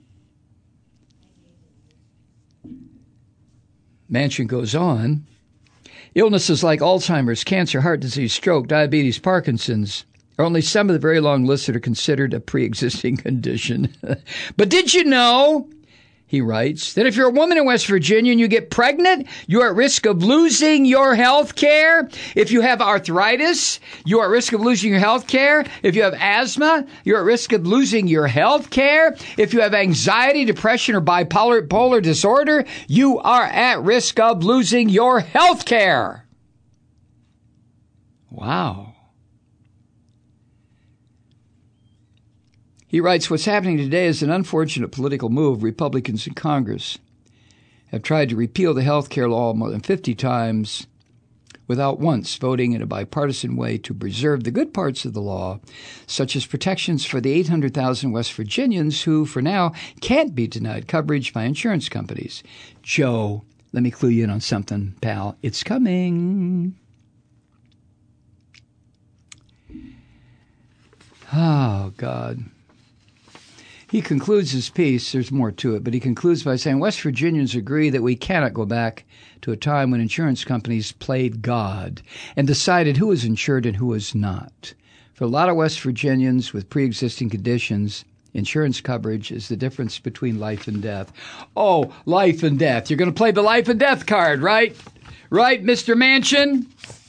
Manchin goes on. Illnesses like Alzheimer's, cancer, heart disease, stroke, diabetes, Parkinson's are only some of the very long lists that are considered a pre-existing condition. But did you know, he writes, that if you're a woman in West Virginia and you get pregnant, you're at risk of losing your health care. If you have arthritis, you're at risk of losing your health care. If you have asthma, you're at risk of losing your health care. If you have anxiety, depression, or bipolar polar disorder, you are at risk of losing your health care. Wow. He writes, what's happening today is an unfortunate political move. Republicans in Congress have tried to repeal the health care law more than fifty times without once voting in a bipartisan way to preserve the good parts of the law, such as protections for the eight hundred thousand West Virginians who, for now, can't be denied coverage by insurance companies. Joe, let me clue you in on something, pal. It's coming. Oh, God. He concludes his piece, there's more to it, but he concludes by saying, West Virginians agree that we cannot go back to a time when insurance companies played God and decided who was insured and who was not. For a lot of West Virginians with pre-existing conditions, insurance coverage is the difference between life and death. Oh, life and death. You're going to play the life and death card, right? Right, Mister Manchin?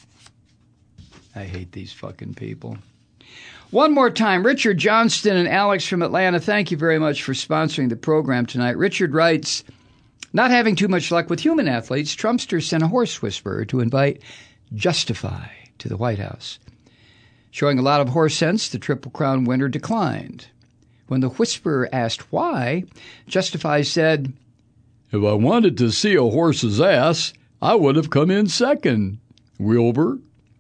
I hate these fucking people. One more time, Richard Johnston and Alex from Atlanta, thank you very much for sponsoring the program tonight. Richard writes, not having too much luck with human athletes, Trumpster sent a horse whisperer to invite Justify to the White House. Showing a lot of horse sense, the Triple Crown winner declined. When the whisperer asked why, Justify said, if I wanted to see a horse's ass, I would have come in second, Wilbur.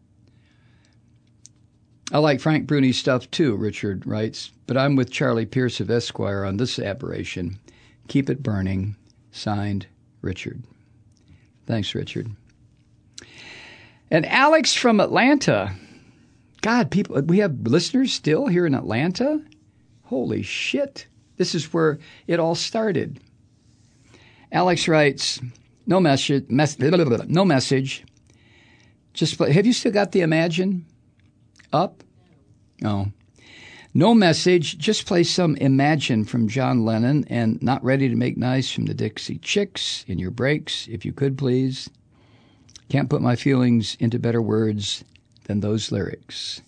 I like Frank Bruni's stuff too, Richard writes, but I'm with Charlie Pierce of Esquire on this aberration. Keep it burning. Signed, Richard. Thanks, Richard. And Alex from Atlanta. God, people, we have listeners still here in Atlanta? Holy shit. This is where it all started. Alex writes, no message, mes- no message. Just play. Have you still got the Imagine up? Oh. No message. Just play some Imagine from John Lennon and Not Ready to Make Nice from the Dixie Chicks in your breaks, if you could, please. Can't put my feelings into better words than those lyrics.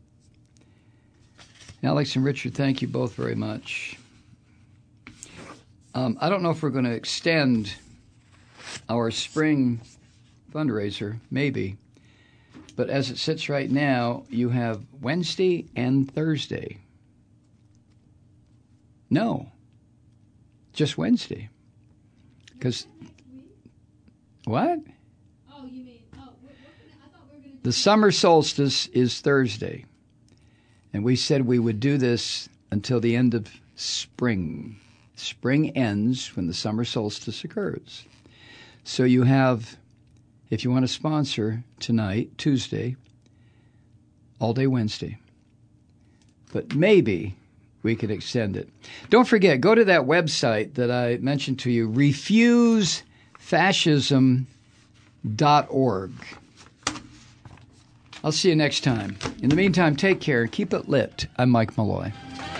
Alex and Richard, thank you both very much. Um, I don't know if we're going to extend our spring fundraiser, maybe. But as it sits right now, you have Wednesday and Thursday. No, just Wednesday. Because what? Oh, you mean? Oh, we're, we're gonna, I thought we were going to. The summer solstice is Thursday, and we said we would do this until the end of spring. Spring ends when the summer solstice occurs. So you have, if you want to sponsor tonight, Tuesday, all day Wednesday. But maybe we could extend it. Don't forget, go to that website that I mentioned to you, refuse fascism dot org. I'll see you next time. In the meantime, take care and keep it lit. I'm Mike Malloy.